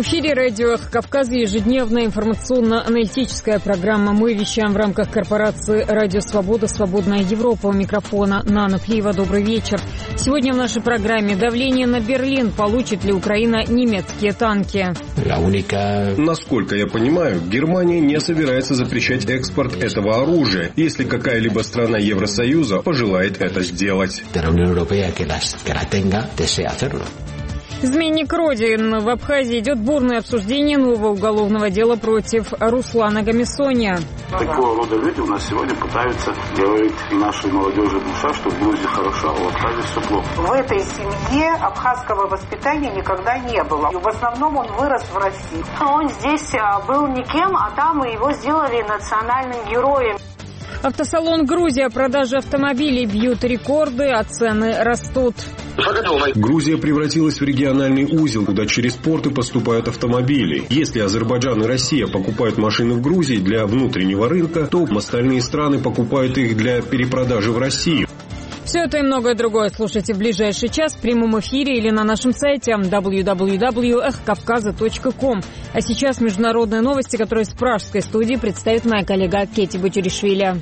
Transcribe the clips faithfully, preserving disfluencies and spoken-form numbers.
В эфире радио «Эхо Кавказа» ежедневная информационно-аналитическая программа. Мы вещаем в рамках корпорации «Радио Свобода. Свободная Европа». У микрофона Нана Плиева. Добрый вечер. Сегодня в нашей программе давление на Берлин. Получит ли Украина немецкие танки? Насколько я понимаю, Германия не собирается запрещать экспорт этого оружия, если какая-либо страна Евросоюза пожелает это сделать. Изменник Родин. В Абхазии идет бурное обсуждение нового уголовного дела против Руслана Гамисоня. Такого рода люди у нас сегодня пытаются говорить нашей молодежи душа, что в Грузии хорошо, а в Абхазии все плохо. В этой семье абхазского воспитания никогда не было. В основном он вырос в России. Он здесь был никем, а там его сделали национальным героем. Автосалон «Грузия». Продажи автомобилей бьют рекорды, а цены растут. Грузия превратилась в региональный узел, куда через порты поступают автомобили. Если Азербайджан и Россия покупают машины в Грузии для внутреннего рынка, то остальные страны покупают их для перепродажи в Россию. Все это и многое другое слушайте в ближайший час в прямом эфире или на нашем сайте дабл ю дабл ю дабл ю точка эхо кавказа точка ком. А сейчас международные новости, которые с пражской студии представит моя коллега Кетти Бутюришвили.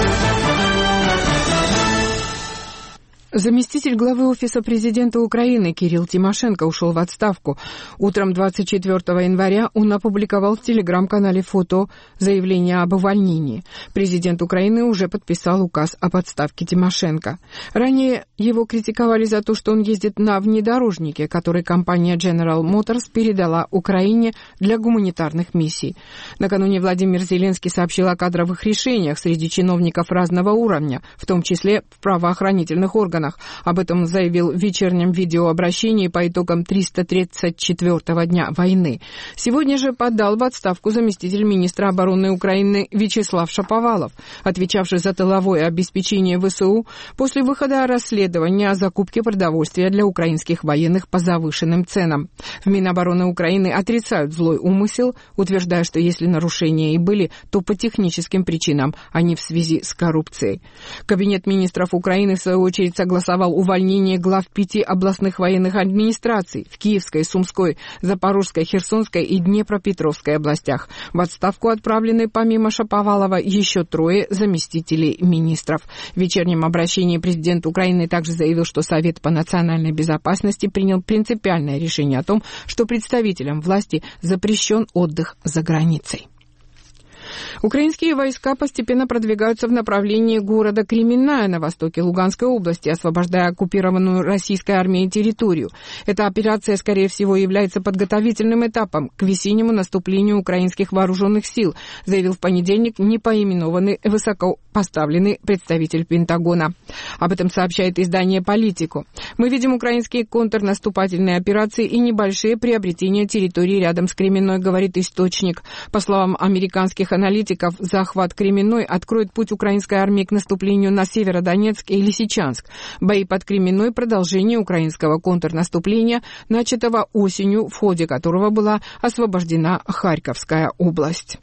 Заместитель главы Офиса президента Украины Кирилл Тимошенко ушел в отставку. Утром двадцать четвёртого января он опубликовал в телеграм-канале фото заявления об увольнении. Президент Украины уже подписал указ об отставке Тимошенко. Ранее его критиковали за то, что он ездит на внедорожнике, который компания General Motors передала Украине для гуманитарных миссий. Накануне Владимир Зеленский сообщил о кадровых решениях среди чиновников разного уровня, в том числе в правоохранительных органах. Об этом заявил в вечернем видеообращении по итогам триста тридцать четвёртого дня войны. Сегодня же подал в отставку заместитель министра обороны Украины Вячеслав Шаповалов, отвечавший за тыловое обеспечение ВСУ после выхода расследования о закупке продовольствия для украинских военных по завышенным ценам. В Минобороны Украины отрицают злой умысел, утверждая, что если нарушения и были, то по техническим причинам, а не в связи с коррупцией. Кабинет министров Украины, в свою очередь, согласовал увольнение глав пяти областных военных администраций в Киевской, Сумской, Запорожской, Херсонской и Днепропетровской областях. В отставку отправлены помимо Шаповалова еще трое заместителей министров. В вечернем обращении президент Украины также заявил, что Совет по национальной безопасности принял принципиальное решение о том, что представителям власти запрещен отдых за границей. Украинские войска постепенно продвигаются в направлении города Кременная на востоке Луганской области, освобождая оккупированную российской армией территорию. Эта операция, скорее всего, является подготовительным этапом к весеннему наступлению украинских вооруженных сил, заявил в понедельник непоименованный высокопоставленный представитель Пентагона. Об этом сообщает издание «Политику». Мы видим украинские контрнаступательные операции и небольшие приобретения территории рядом с Кременной, говорит источник. По словам американских аналитиков, захват Кременной откроет путь украинской армии к наступлению на Северодонецк и Лисичанск. Бои под Кременной – продолжение украинского контрнаступления, начатого осенью, в ходе которого была освобождена Харьковская область.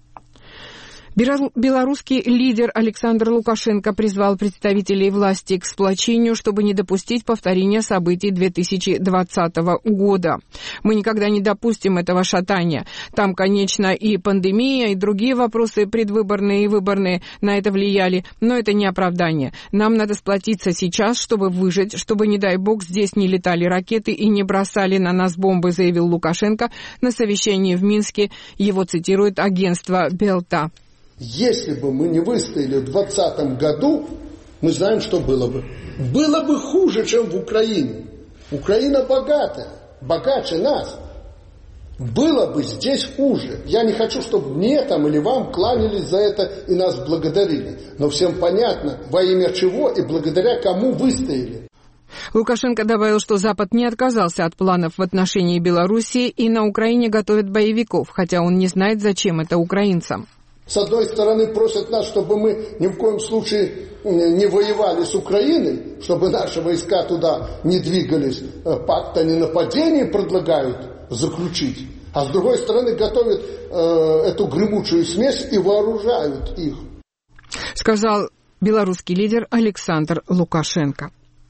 Белорусский лидер Александр Лукашенко призвал представителей власти к сплочению, чтобы не допустить повторения событий две тысячи двадцатого года. Мы никогда не допустим этого шатания. Там, конечно, и пандемия, и другие вопросы предвыборные и выборные на это влияли, но это не оправдание. Нам надо сплотиться сейчас, чтобы выжить, чтобы, не дай бог, здесь не летали ракеты и не бросали на нас бомбы, заявил Лукашенко на совещании в Минске. Его цитирует агентство Белта. Если бы мы не выстояли в двадцатом году, мы знаем, что было бы. Было бы хуже, чем в Украине. Украина богатая, богаче нас. Было бы здесь хуже. Я не хочу, чтобы мне там или вам кланялись за это и нас благодарили. Но всем понятно, во имя чего и благодаря кому выстояли. Лукашенко добавил, что Запад не отказался от планов в отношении Белоруссии и на Украине готовят боевиков, хотя он не знает, зачем это украинцам. С одной стороны, просят нас, чтобы мы ни в коем случае не воевали с Украиной, чтобы наши войска туда не двигались. Пакт о ненападении предлагают заключить. А с другой стороны, готовят э, эту гремучую смесь и вооружают их. Сказал белорусский лидер Александр Лукашенко.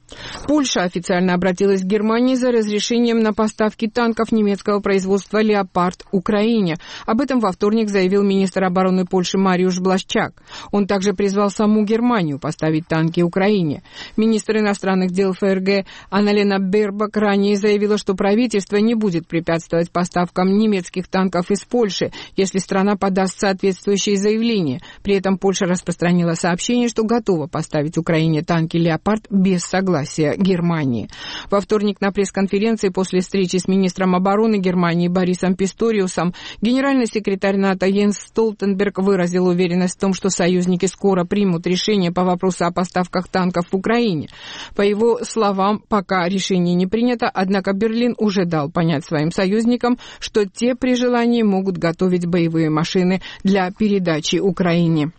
Польша официально обратилась к Германии за разрешением на поставки танков немецкого производства «Леопард» Украине. Об этом во вторник заявил министр обороны Польши Мариуsz Błaszczak. Он также призвал саму Германию поставить танки Украине. Министр иностранных дел ФРГ Анна-Лена Бербак ранее заявила, что правительство не будет препятствовать поставкам немецких танков из Польши, если страна подаст соответствующие заявления. При этом Польша распространила сообщение, что готова поставить Украине танки «Леопард» без согласия Германии. Во вторник на пресс-конференции после встречи с министром обороны Германии Борисом Писториусом генеральный секретарь НАТО Йенс Столтенберг выразил уверенность в том, что союзники скоро примут решение по вопросу о поставках танков в Украине. По его словам, пока решение не принято, однако Берлин уже дал понять своим союзникам, что те при желании могут готовить боевые машины для передачи Украине.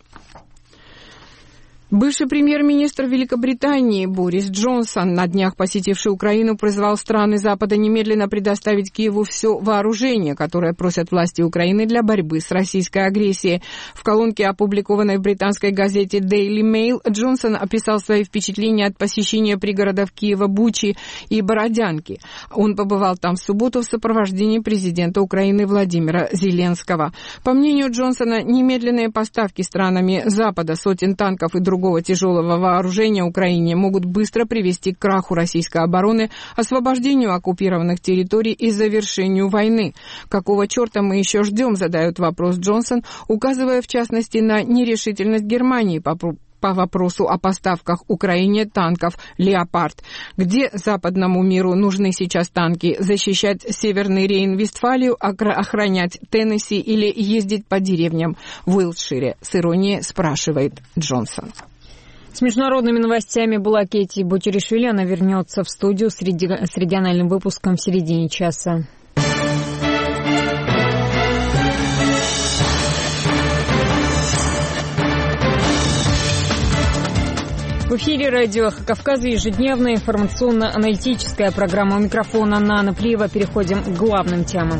Бывший премьер-министр Великобритании Борис Джонсон, на днях посетивший Украину, призвал страны Запада немедленно предоставить Киеву все вооружение, которое просят власти Украины для борьбы с российской агрессией. В колонке, опубликованной в британской газете Daily Mail, Джонсон описал свои впечатления от посещения пригородов Киева, Бучи и Бородянки. Он побывал там в субботу в сопровождении президента Украины Владимира Зеленского. По мнению Джонсона, немедленные поставки странами Запада сотен танков и другого тяжелого вооружения Украине могут быстро привести к краху российской обороны, освобождению оккупированных территорий и завершению войны. Какого черта мы еще ждем, задает вопрос Джонсон, указывая в частности на нерешительность Германии по по вопросу о поставках Украине танков «Леопард». Где западному миру нужны сейчас танки? Защищать Северный Рейн-Вестфалию, охранять Теннесси или ездить по деревням в Уилтшире? С иронией спрашивает Джонсон. С международными новостями была Кетти Бутеришвили. Она вернется в студию с, реди... с региональным выпуском в середине часа. В эфире радио «Эхо Кавказа» ежедневная информационно-аналитическая программа. У микрофона Нана Плиева. Переходим к главным темам.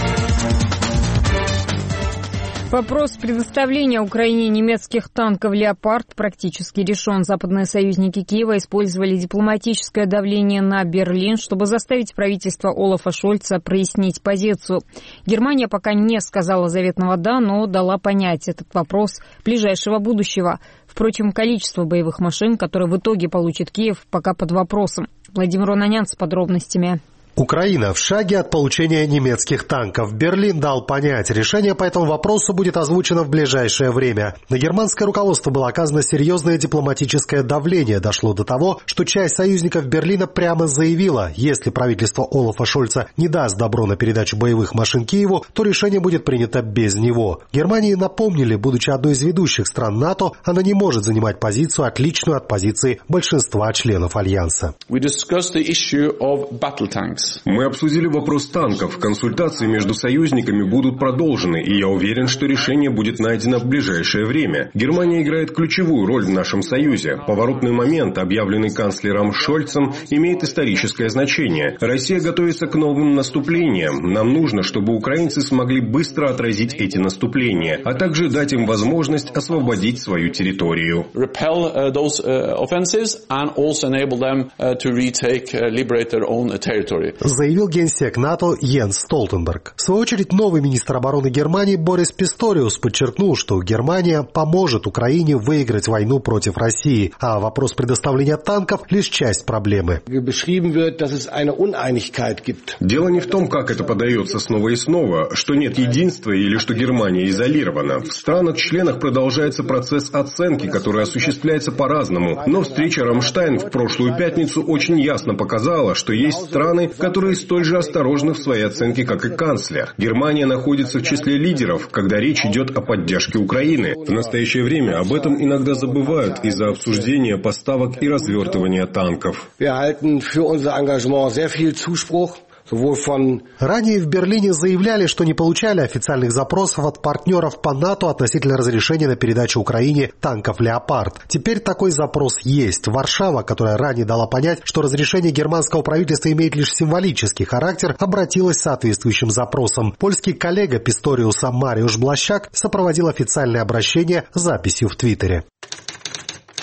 Вопрос предоставления Украине немецких танков «Леопард» практически решен. Западные союзники Киева использовали дипломатическое давление на Берлин, чтобы заставить правительство Олафа Шольца прояснить позицию. Германия пока не сказала заветного «да», но дала понять этот вопрос ближайшего будущего. Впрочем, количество боевых машин, которые в итоге получит Киев, пока под вопросом. Владимир Онанян с подробностями. Украина в шаге от получения немецких танков. Берлин дал понять, решение по этому вопросу будет озвучено в ближайшее время. На германское руководство было оказано серьезное дипломатическое давление. Дошло до того, что часть союзников Берлина прямо заявила, если правительство Олафа Шольца не даст добро на передачу боевых машин Киеву, то решение будет принято без него. Германии напомнили, будучи одной из ведущих стран НАТО, она не может занимать позицию, отличную от позиции большинства членов Альянса. Мы обсудили вопрос танков. Консультации между союзниками будут продолжены, и я уверен, что решение будет найдено в ближайшее время. Германия играет ключевую роль в нашем союзе. Поворотный момент, объявленный канцлером Шольцем, имеет историческое значение. Россия готовится к новым наступлениям. Нам нужно, чтобы украинцы смогли быстро отразить эти наступления, а также дать им возможность освободить свою территорию. Заявил генсек НАТО Йенс Столтенберг. В свою очередь, новый министр обороны Германии Борис Писториус подчеркнул, что Германия поможет Украине выиграть войну против России, а вопрос предоставления танков – лишь часть проблемы. Дело не в том, как это подается снова и снова, что нет единства или что Германия изолирована. В странах-членах продолжается процесс оценки, который осуществляется по-разному. Но встреча Рамштайн в прошлую пятницу очень ясно показала, что есть страны, которые столь же осторожны в своей оценке, как и канцлер. Германия находится в числе лидеров, когда речь идет о поддержке Украины. В настоящее время об этом иногда забывают из-за обсуждения поставок и развертывания танков. Ранее в Берлине заявляли, что не получали официальных запросов от партнеров по НАТО относительно разрешения на передачу Украине танков «Леопард». Теперь такой запрос есть. Варшава, которая ранее дала понять, что разрешение германского правительства имеет лишь символический характер, обратилась с соответствующим запросом. Польский коллега Писториуса Мариуsz Błaszczak сопроводил официальное обращение записью в Твиттере.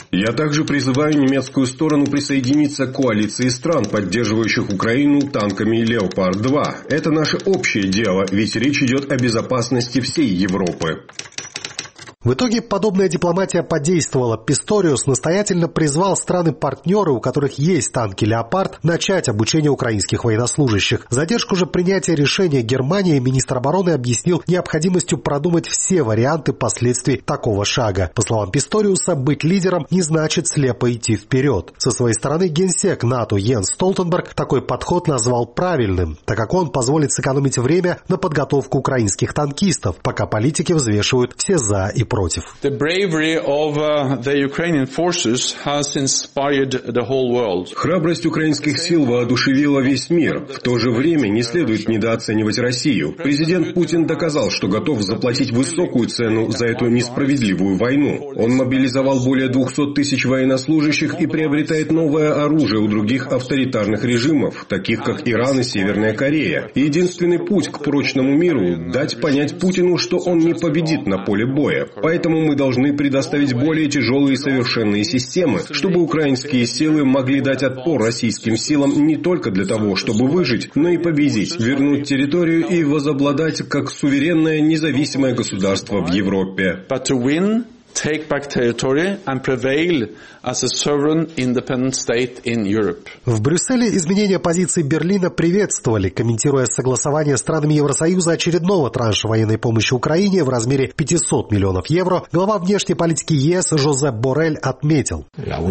Я также призываю немецкую сторону присоединиться к коалиции стран, поддерживающих Украину танками «Леопард-два». Это наше общее дело, ведь речь идет о безопасности всей Европы. В итоге подобная дипломатия подействовала. Писториус настоятельно призвал страны-партнеры, у которых есть танки «Леопард», начать обучение украинских военнослужащих. Задержку же принятия решения Германии министр обороны объяснил необходимостью продумать все варианты последствий такого шага. По словам Писториуса, быть лидером не значит слепо идти вперед. Со своей стороны генсек НАТО Йенс Столтенберг такой подход назвал правильным, так как он позволит сэкономить время на подготовку украинских танкистов, пока политики взвешивают все «за» и против. The bravery of uh, the Ukrainian forces has inspired the whole world. Храбрость украинских сил воодушевила весь мир. В то же время не следует недооценивать Россию. Президент Путин доказал, что готов заплатить высокую цену за эту несправедливую войну. Он мобилизовал более двухсот тысяч военнослужащих и приобретает новое оружие у других авторитарных режимов, таких как Иран и Северная Корея. И единственный путь к прочному миру – дать понять Путину, что он не победит на поле боя. Поэтому мы должны предоставить более тяжелые совершенные системы, чтобы украинские силы могли дать отпор российским силам не только для того, чтобы выжить, но и победить, вернуть территорию и возобладать как суверенное независимое государство в Европе. Take back territory and prevail as a sovereign independent state in Europe. В Брюсселе изменения позиции Берлина приветствовали, комментируя согласование странами Евросоюза очередного транша военной помощи Украине в размере пятисот миллионов евро. Глава внешней политики ЕС Жозеп Боррель отметил: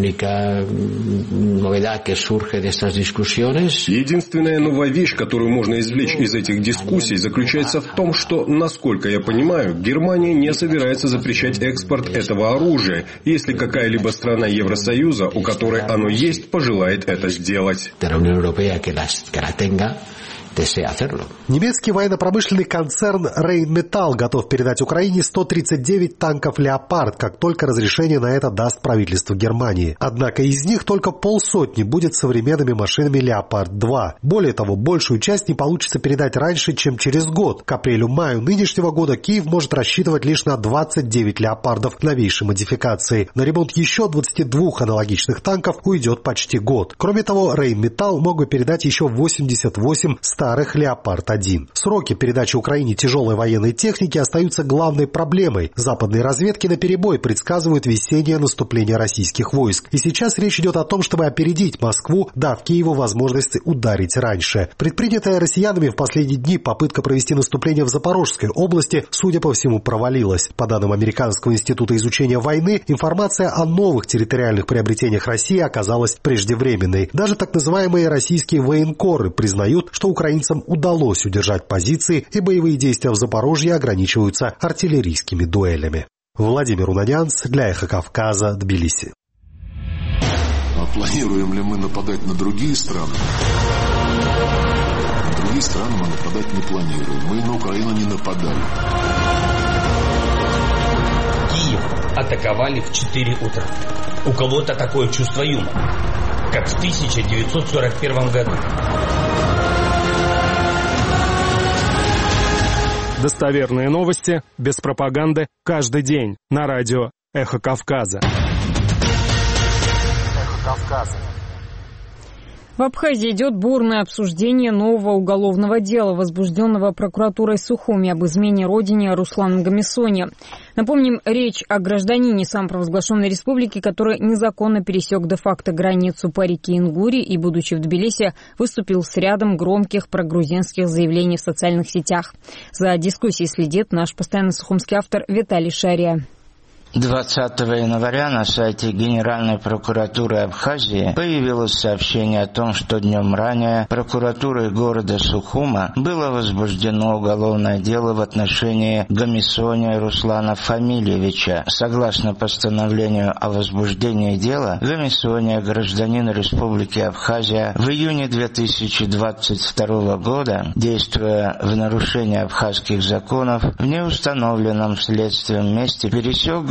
единственная новая вещь, которую можно извлечь из этих дискуссий, заключается в том, что, насколько я понимаю, Германия не собирается запрещать экспорт этого оружия, если какая-либо страна Евросоюза, у которой оно есть, пожелает это сделать. Немецкий военно-промышленный концерн Rheinmetall готов передать Украине сто тридцать девять танков «Леопард», как только разрешение на это даст правительство Германии. Однако из них только полсотни будет современными машинами «Леопард-два». Более того, большую часть не получится передать раньше, чем через год. К апрелю-маю нынешнего года Киев может рассчитывать лишь на двадцать девять «Леопардов» новейшей модификации. На ремонт еще двадцати двух аналогичных танков уйдет почти год. Кроме того, Rheinmetall мог бы передать еще восемьдесят восемь старых «Леопард-один». Сроки передачи Украине тяжелой военной техники остаются главной проблемой. Западные разведки наперебой предсказывают весеннее наступление российских войск. И сейчас речь идет о том, чтобы опередить Москву, дав Киеву возможность ударить раньше. Предпринятая россиянами в последние дни попытка провести наступление в Запорожской области, судя по всему, провалилась. По данным Американского института изучения войны, информация о новых территориальных приобретениях России оказалась преждевременной. Даже так называемые российские военкоры признают, что украинцам удалось удержать позиции, и боевые действия в Запорожье ограничиваются артиллерийскими дуэлями. Владимир Унанянц для Эхо Кавказа, Тбилиси. А планируем ли мы нападать на другие страны? На другие страны мы нападать не планируем. Мы на Украину не нападали. Киев атаковали в четыре утра. У кого-то такое чувство юмора, как в тысяча девятьсот сорок первом году. Достоверные новости, без пропаганды, каждый день на радио «Эхо Кавказа». «Эхо Кавказа». В Абхазии идет бурное обсуждение нового уголовного дела, возбужденного прокуратурой Сухуми об измене родине Русланом Гамисоне. Напомним, речь о гражданине самопровозглашенной республики, который незаконно пересек де-факто границу по реке Ингури и, будучи в Тбилиси, выступил с рядом громких прогрузинских заявлений в социальных сетях. За дискуссией следит наш постоянный сухумский автор Виталий Шария. двадцатого января на сайте Генеральной прокуратуры Абхазии появилось сообщение о том, что днем ранее прокуратурой города Сухума было возбуждено уголовное дело в отношении Гамисоне Руслана Фамильевича. Согласно постановлению о возбуждении дела, Гамисоне, гражданин Республики Абхазия, в июне две тысячи двадцать второго года, действуя в нарушение абхазских законов, в неустановленном следственном месте пересек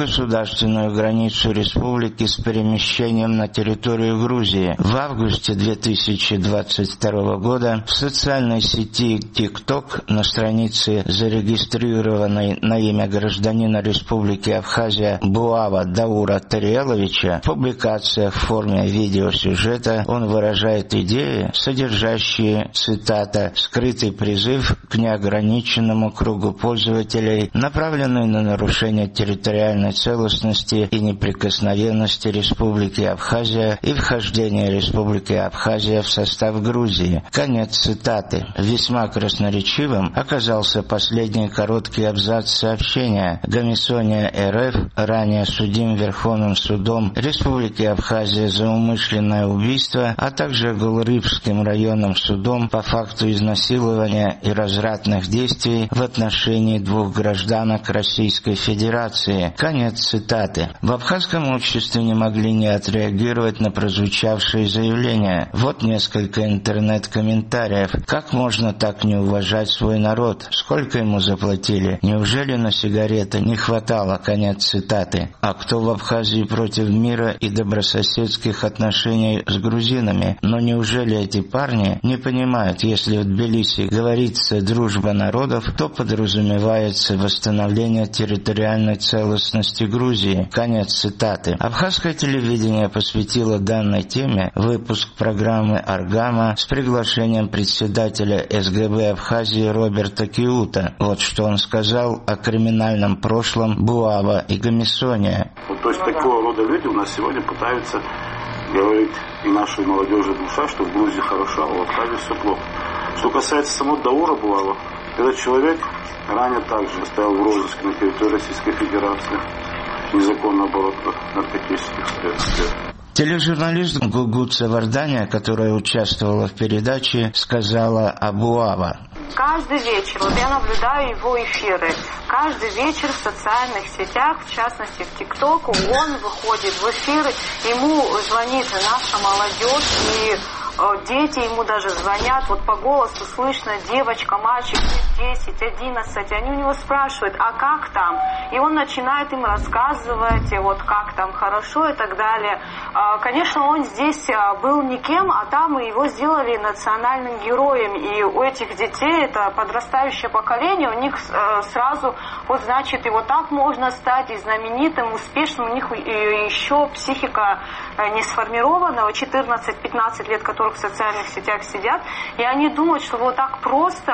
государственную границу республики с перемещением на территорию Грузии. В августе две тысячи двадцать второго года в социальной сети TikTok на странице, зарегистрированной на имя гражданина Республики Абхазия Буава Даура Тариеловича, в публикациях в форме видеосюжета он выражает идеи, содержащие, цитата, «скрытый призыв к неограниченному кругу пользователей, направленный на нарушение территориальной целостности и неприкосновенности Республики Абхазия и вхождение Республики Абхазия в состав Грузии». Конец цитаты. Весьма красноречивым оказался последний короткий абзац сообщения. Гамисония РФ, ранее судим Верховным судом Республики Абхазия за умышленное убийство, а также Гулрыбским районным судом по факту изнасилования и развратных действий в отношении двух гражданок Российской Федерации. Конец цитаты. В абхазском обществе не могли не отреагировать на прозвучавшие заявления. Вот несколько интернет-комментариев. Как можно так не уважать свой народ? Сколько ему заплатили? Неужели на сигареты не хватало? Конец цитаты. А кто в Абхазии против мира и добрососедских отношений с грузинами? Но неужели эти парни не понимают, если в Тбилиси говорится «дружба народов», то подразумевается восстановление территориальной целостности Грузии? Конец цитаты. Абхазское телевидение посвятило данной теме выпуск программы «Аргама» с приглашением председателя СГБ Абхазии Роберта Киута. Вот что он сказал о криминальном прошлом Буава и Гамисония. Вот, то есть такого рода люди у нас сегодня пытаются говорить и нашей молодежи душа, что в Грузии хорошо, а в Абхазии все плохо. Что касается самого Даура Буава, этот человек ранее также стоял в розыске на территории Российской Федерации, незаконно оборот наркотических средств. Тележурналист Гугут Савардания, которая участвовала в передаче, сказала о Буава. Каждый вечер, вот я наблюдаю его эфиры, каждый вечер в социальных сетях, в частности в ТикТоку, он выходит в эфир, ему звонит наша молодежь, и дети ему даже звонят, вот по голосу слышно, девочка, мальчик, десять, одиннадцать, они у него спрашивают, а как там? И он начинает им рассказывать, вот как там хорошо и так далее. Конечно, он здесь был никем, а там его сделали национальным героем, и у этих детей, это подрастающее поколение, у них сразу, вот значит, и вот так можно стать и знаменитым, успешным, у них еще психика не сформирована, четырнадцать-пятнадцать лет, которые в социальных сетях сидят, и они думают, что вот так просто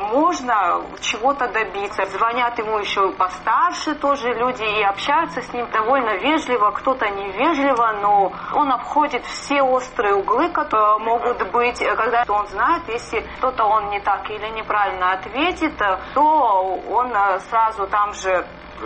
можно чего-то добиться. Звонят ему еще постарше тоже люди и общаются с ним довольно вежливо, кто-то невежливо, но он обходит все острые углы, которые могут быть, когда он знает, если кто-то он не так или неправильно ответит, то он сразу там же,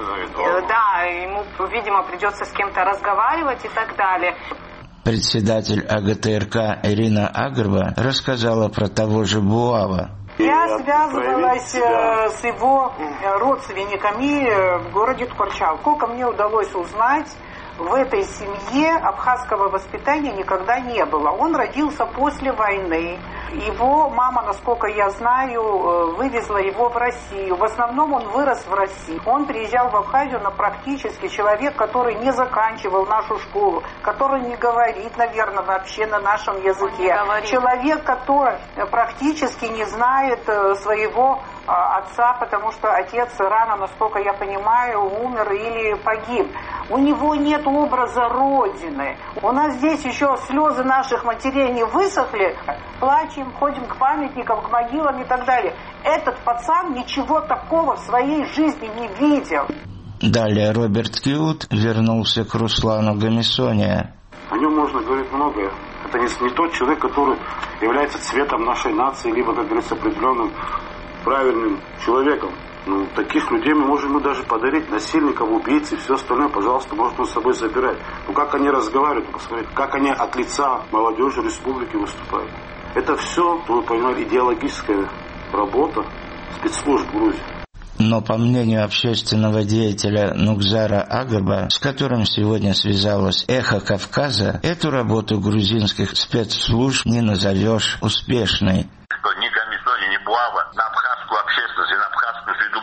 да, ему, видимо, придется с кем-то разговаривать и так далее. Председатель АГТРК Ирина Агарба рассказала про того же Буава. Я связывалась э, с его родственниками в городе Ткачал. Сколько мне удалось узнать, в этой семье абхазского воспитания никогда не было. Он родился после войны. Его мама, насколько я знаю, вывезла его в Россию. В основном он вырос в России. Он приезжал в Абхазию на практически человек, который не заканчивал нашу школу, который не говорит, наверное, вообще на нашем языке. Человек, который практически не знает своего отца, потому что отец рано, насколько я понимаю, умер или погиб. У него нет образа Родины. У нас здесь еще слезы наших матерей не высохли. Плачем, ходим к памятникам, к могилам и так далее. Этот пацан ничего такого в своей жизни не видел. Далее Роберт Киут вернулся к Руслану Гамисония. О нем можно говорить многое. Это не, не тот человек, который является цветом нашей нации, либо, как говорится, определенным правильным человеком. Ну, таких людей мы можем ему даже подарить, насильников, убийц и все остальное, пожалуйста, может он с собой забирать. Ну, как они разговаривают, посмотрите, как они от лица молодежи республики выступают. Это все, вы понимаете, идеологическая работа спецслужб Грузии. Но по мнению общественного деятеля Нукзара Агаба, с которым сегодня связалась «Эхо Кавказа», эту работу грузинских спецслужб не назовешь успешной. Ни Гамисони, ни Буава на абхазскую общественность и на абхазскую среду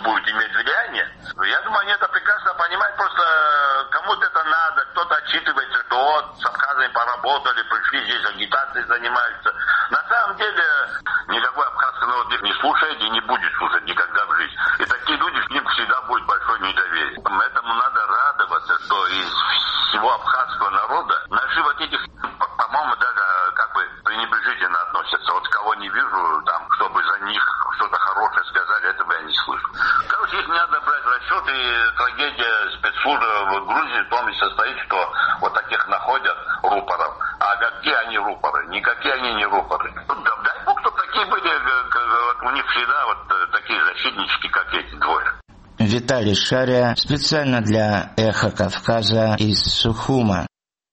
будет иметь влияние. Я думаю, они это прекрасно понимают, просто кому-то это надо, кто-то отчитывается, что вот с абхазами поработали, пришли здесь агитацией занимаются. На самом деле никакой абхазский народ их не слушает и не будет слушать никогда в жизни. И такие люди, к ним всегда будет большое недоверие. Этому надо радоваться, что из всего абхазского народа наши вот этих, по-моему, даже как бы пренебрежительно относятся. Вот кого не вижу, там, чтобы за них что-то хорошее сказали, этого я не слышу. Короче, их не надо брать в расчет, и трагедия спецслужб в Грузии в том и состоит, что вот таких находят рупоров. А где они рупоры? Никакие они не рупоры. Дай бог, чтобы такие были, вот у них всегда вот такие защитнички, как эти двое. Виталий Шария специально для «Эхо Кавказа» из Сухума.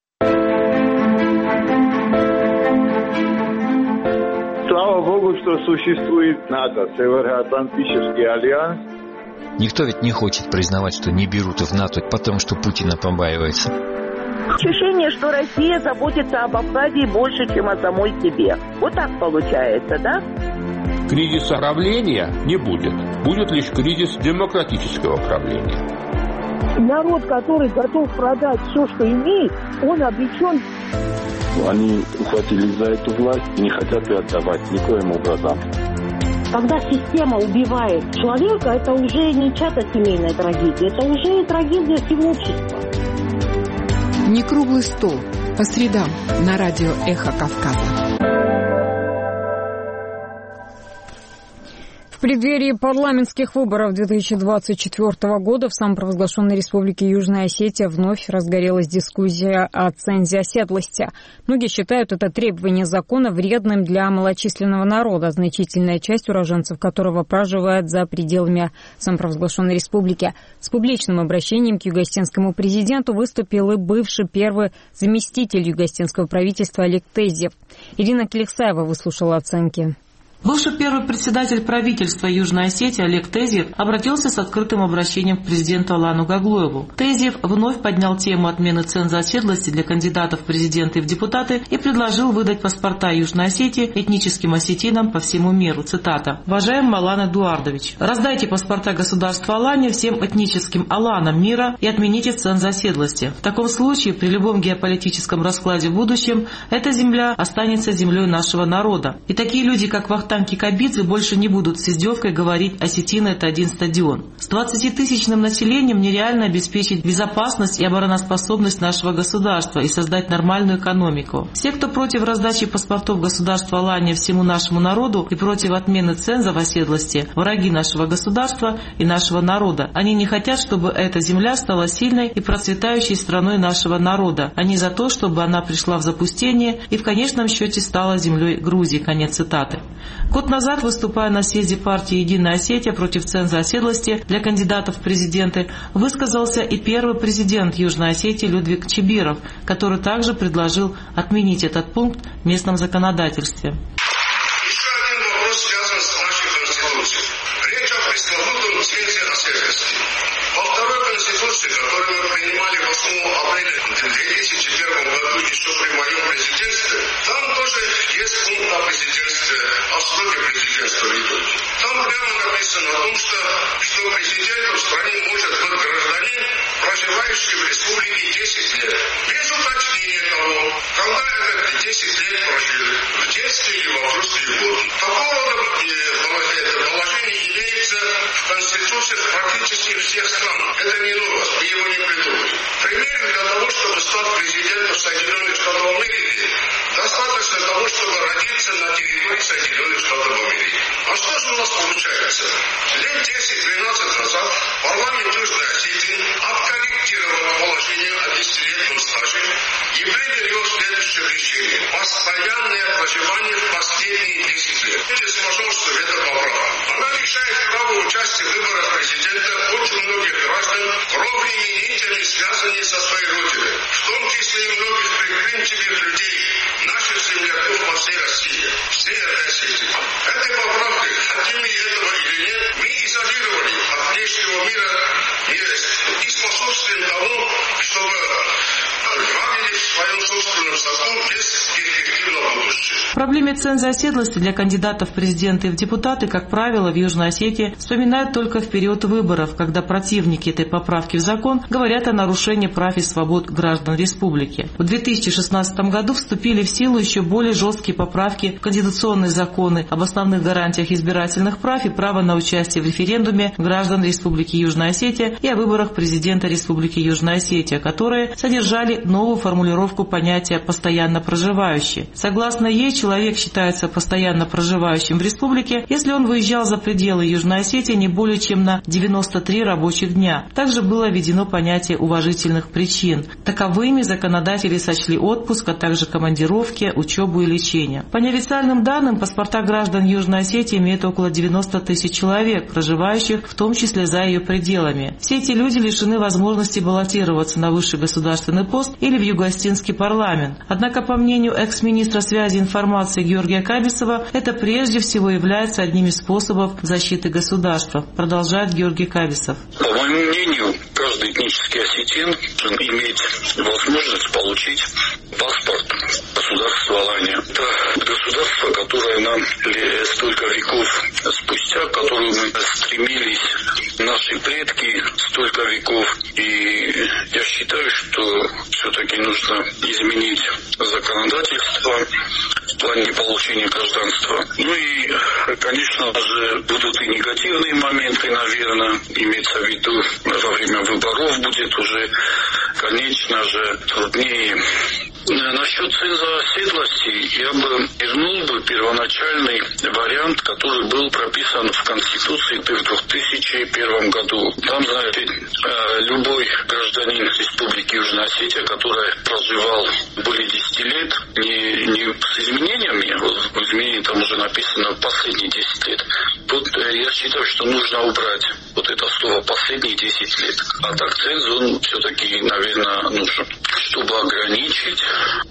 Слава Богу, что существует НАТО, Североатлантический альянс. Никто ведь не хочет признавать, что не берут в НАТО, потому что Путина побаивается. Ощущение, что Россия заботится об Абхазии больше, чем о самой себе. Вот так получается, да? Кризиса правления не будет. Будет лишь кризис демократического правления. Народ, который готов продать все, что имеет, он обречен. Они ухватились за эту власть и не хотят ее отдавать никоим образом. Когда система убивает человека, это уже не чья-то семейная трагедия, это уже трагедия всего общества. Не круглый стол. По средам на радио «Эхо Кавказа». В преддверии парламентских выборов две тысячи двадцать четвёртого года в самопровозглашенной республике Южная Осетия вновь разгорелась дискуссия о цензе оседлости. Многие считают это требование закона вредным для малочисленного народа, значительная часть уроженцев которого проживает за пределами самопровозглашенной республики. С публичным обращением к югоостинскому президенту выступил и бывший первый заместитель югоостинского правительства Олег Тезев. Ирина Келексаева выслушала оценки. Бывший первый председатель правительства Южной Осетии Олег Тезев обратился с открытым обращением к президенту Алану Гаглоеву. Тезев вновь поднял тему отмены ценза оседлости для кандидатов в президенты и в депутаты и предложил выдать паспорта Южной Осетии этническим осетинам по всему миру. Цитата. «Уважаемый Алан Эдуардович, раздайте паспорта государства Алания всем этническим аланам мира и отмените ценз оседлости. В таком случае при любом геополитическом раскладе в будущем эта земля останется землей нашего народа. И такие люди, как Вахтанг Танки Кабидзе больше не будут с издевкой говорить «Осетина – это один стадион». С двадцатитысячным населением нереально обеспечить безопасность и обороноспособность нашего государства и создать нормальную экономику. Все, кто против раздачи паспортов государства Алания всему нашему народу и против отмены ценза в оседлости, враги нашего государства и нашего народа. Они не хотят, чтобы эта земля стала сильной и процветающей страной нашего народа. Они за то, чтобы она пришла в запустение и в конечном счете стала землей Грузии». Конец цитаты. Год назад, выступая на съезде партии «Единая Осетия» против ценза оседлости для кандидатов в президенты, высказался и первый президент Южной Осетии Людвиг Чебиров, который также предложил отменить этот пункт в местном законодательстве. Еще один вопрос связан с нашей Конституцией. Речь о пресловутом цензе оседлости. Во второй Конституции, которую мы принимали восьмого апреля две тысячи первого году еще при моем президентстве, там тоже есть пункт о президентстве, о сроке президентства ведут. Там прямо написано о том, что, что президентом в стране может быть гражданин, проживающий в республике десять лет. Без уточнения того, когда это десять лет прожил, в детстве или во взрослые годы. Такого рода положение имеется в Конституциях практически всех стран. Это не новость, мы его не придумали. Примерно для того, чтобы стать президентом Соединенных Штатов Америки, достаточно того, чтобы родиться на территории Соединенных Штатов Америки. А что же у нас получается? Лет десять-двенадцать назад парламент Южной Осетии откорректировал положение о десятилетнем стаже и принял его следующее решение. Постоянное проживание в последние десять лет. Пожалуйста, это поправка. Она лишает права участия в выборах президента очень многих граждан, кровными нитями связанные со своей родиной, в том числе и многих предприимчивых людей, наших земляков по всей России, всей этой Осетии. Этой поправкой, хотим мы этого или нет, мы изолировали от внешнего мира и способствуем тому, чтобы грабили в своем собственном соку без перспективного будущего. В проблеме ценза оседлости для кандидатов в президенты и в депутаты, как правило, в Южной Осетии вспоминают только в период выборов, когда противники этой поправки в закон говорят о нарушении прав и свобод граждан республики. В две тысячи шестнадцатом году вступили в силу еще более жесткие поправки в конституционные законы об основных гарантиях избирательных прав и права на участие в референдуме граждан Республики Южная Осетия и о выборах президента Республики Южная Осетия, которые содержали новую формулировку понятия «постоянно проживающий». Согласно ей, человек считается постоянно проживающим в республике, если он выезжал за пределы Южной Осетии не более чем на девяносто три рабочих дня. Также было введено понятие уважительных причин. Таковыми законодатели сочли отпуск, а также командировки, учебу и лечение. По неофициальным данным, паспорта граждан Южной Осетии имеют около девяноста тысяч человек, проживающих в том числе за ее пределами. Все эти люди лишены возможности баллотироваться на высший государственный пост или в юго-осетинский парламент. Однако, по мнению экс-министра связи и информации Георгия Кабисова, это прежде всего является одним из способов защиты государства, продолжает Георгий Кабисов. По моему мнению, каждый этнический осетин имеет возможность получить паспорт государства Алания. Это государство, которое нам столько веков спустя, к которому мы стремились наши предки столько веков. И я считаю, что все-таки нужно изменить законодательство в плане получения гражданства. Ну и, конечно же, будут и негативные моменты, наверное, имеется в виду, во время выборов будет уже, конечно же, труднее. Насчет ценза оседлости я бы вернул бы первоначальный вариант, который был прописан в Конституции в две тысячи первом году. Там, знаете, любой гражданин Республики Южная Осетия, который проживал более десяти лет, не, не с изменениями, вот в изменении там уже написано последние десять лет. Тут я считаю, что нужно убрать вот это слово последние десять лет. А так ценз, он все-таки, наверное, нужен, чтобы ограничить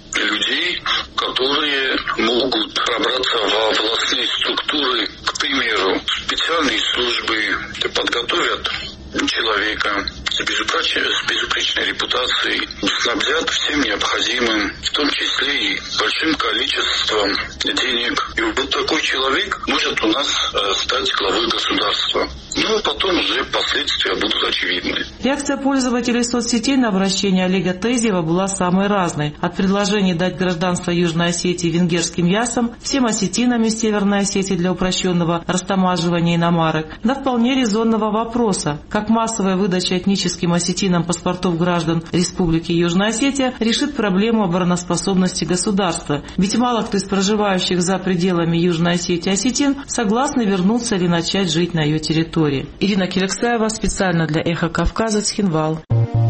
людей, которые могут пробраться во властные структуры, к примеру, специальные службы подготовят человека с безупречной, с безупречной репутацией, снабдят всем необходимым, в том числе и большим количеством денег. И вот такой человек может у нас стать главой государства. Ну, а потом уже последствия будут очевидны. Реакция пользователей соцсетей на обращение Олега Тезиева была самой разной. От предложений дать гражданство Южной Осетии венгерским ясам, всем осетинам из Северной Осетии для упрощенного растамаживания иномарок, до вполне резонного вопроса, как массовая выдача этническим осетинам паспортов граждан Республики Южная Осетия решит проблему обороноспособности государства. Ведь мало кто из проживающих за пределами Южной Осетии осетин согласны вернуться или начать жить на ее территории. Ирина Келексаева специально для «Эхо Кавказа», Цхинвал.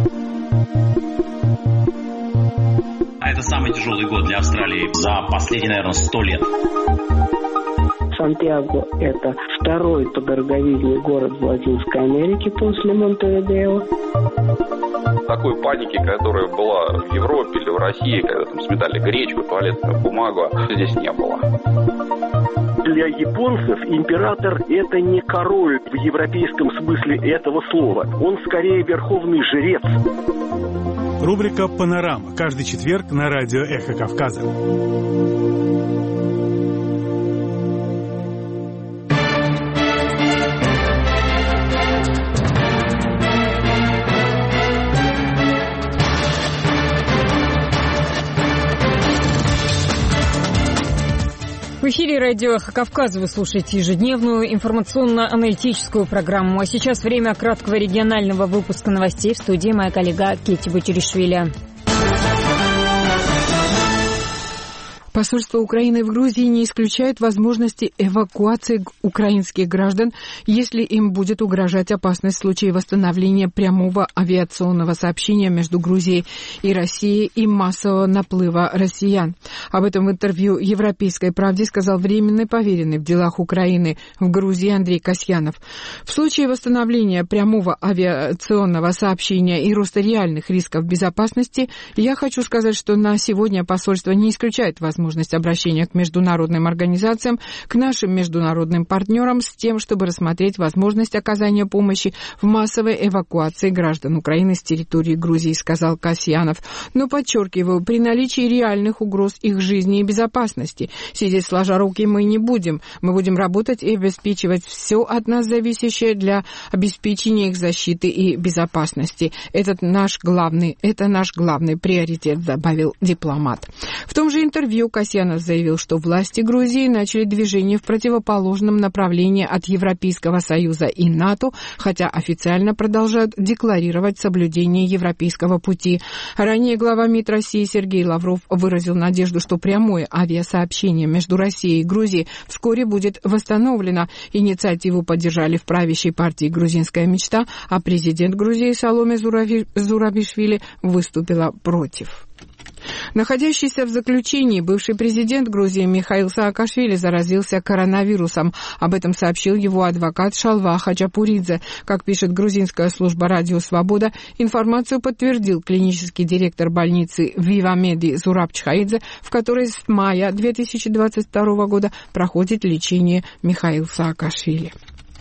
А это самый тяжелый год для Австралии за последние, наверное, сто лет. Сантьяго – это второй по дороговизне город в Латинской Америке после Монтевидео. Такой паники, которая была в Европе или в России, когда там сметали гречку, туалетную бумагу, здесь не было. Для японцев император – это не король в европейском смысле этого слова. Он скорее верховный жрец. Рубрика «Панорама». Каждый четверг на радио «Эхо Кавказа». В эфире радио «Эхо Кавказа» вы слушаете ежедневную информационно-аналитическую программу. А сейчас время краткого регионального выпуска новостей. В студии моя коллега Кетти Бутиришвили. Посольство Украины в Грузии не исключает возможности эвакуации украинских граждан, если им будет угрожать опасность в случае восстановления прямого авиационного сообщения между Грузией и Россией и массового наплыва россиян. Об этом в интервью «Европейской правде» сказал временный поверенный в делах Украины в Грузии Андрей Касьянов. В случае восстановления прямого авиационного сообщения и роста реальных рисков безопасности, я хочу сказать, что на сегодня посольство не исключает возможности возможность обращения к международным организациям, к нашим международным партнерам с тем, чтобы рассмотреть возможность оказания помощи в массовой эвакуации граждан Украины с территории Грузии, сказал Касьянов. Но, подчеркиваю, при наличии реальных угроз их жизни и безопасности. Сидеть сложа руки мы не будем. Мы будем работать и обеспечивать все от нас зависящее для обеспечения их защиты и безопасности. Это наш главный, это наш главный приоритет, добавил дипломат. В том же интервью Касьянов заявил, что власти Грузии начали движение в противоположном направлении от Европейского Союза и НАТО, хотя официально продолжают декларировать соблюдение европейского пути. Ранее глава МИД России Сергей Лавров выразил надежду, что прямое авиасообщение между Россией и Грузией вскоре будет восстановлено. Инициативу поддержали в правящей партии «Грузинская мечта», а президент Грузии Саломе Зурабишвили выступила против. Находящийся в заключении бывший президент Грузии Михаил Саакашвили заразился коронавирусом. Об этом сообщил его адвокат Шалва Хачапуридзе. Как пишет грузинская служба «Радио Свобода», информацию подтвердил клинический директор больницы Вивамеди Зураб Чхаидзе, в которой с мая две тысячи двадцать второго года проходит лечение Михаил Саакашвили.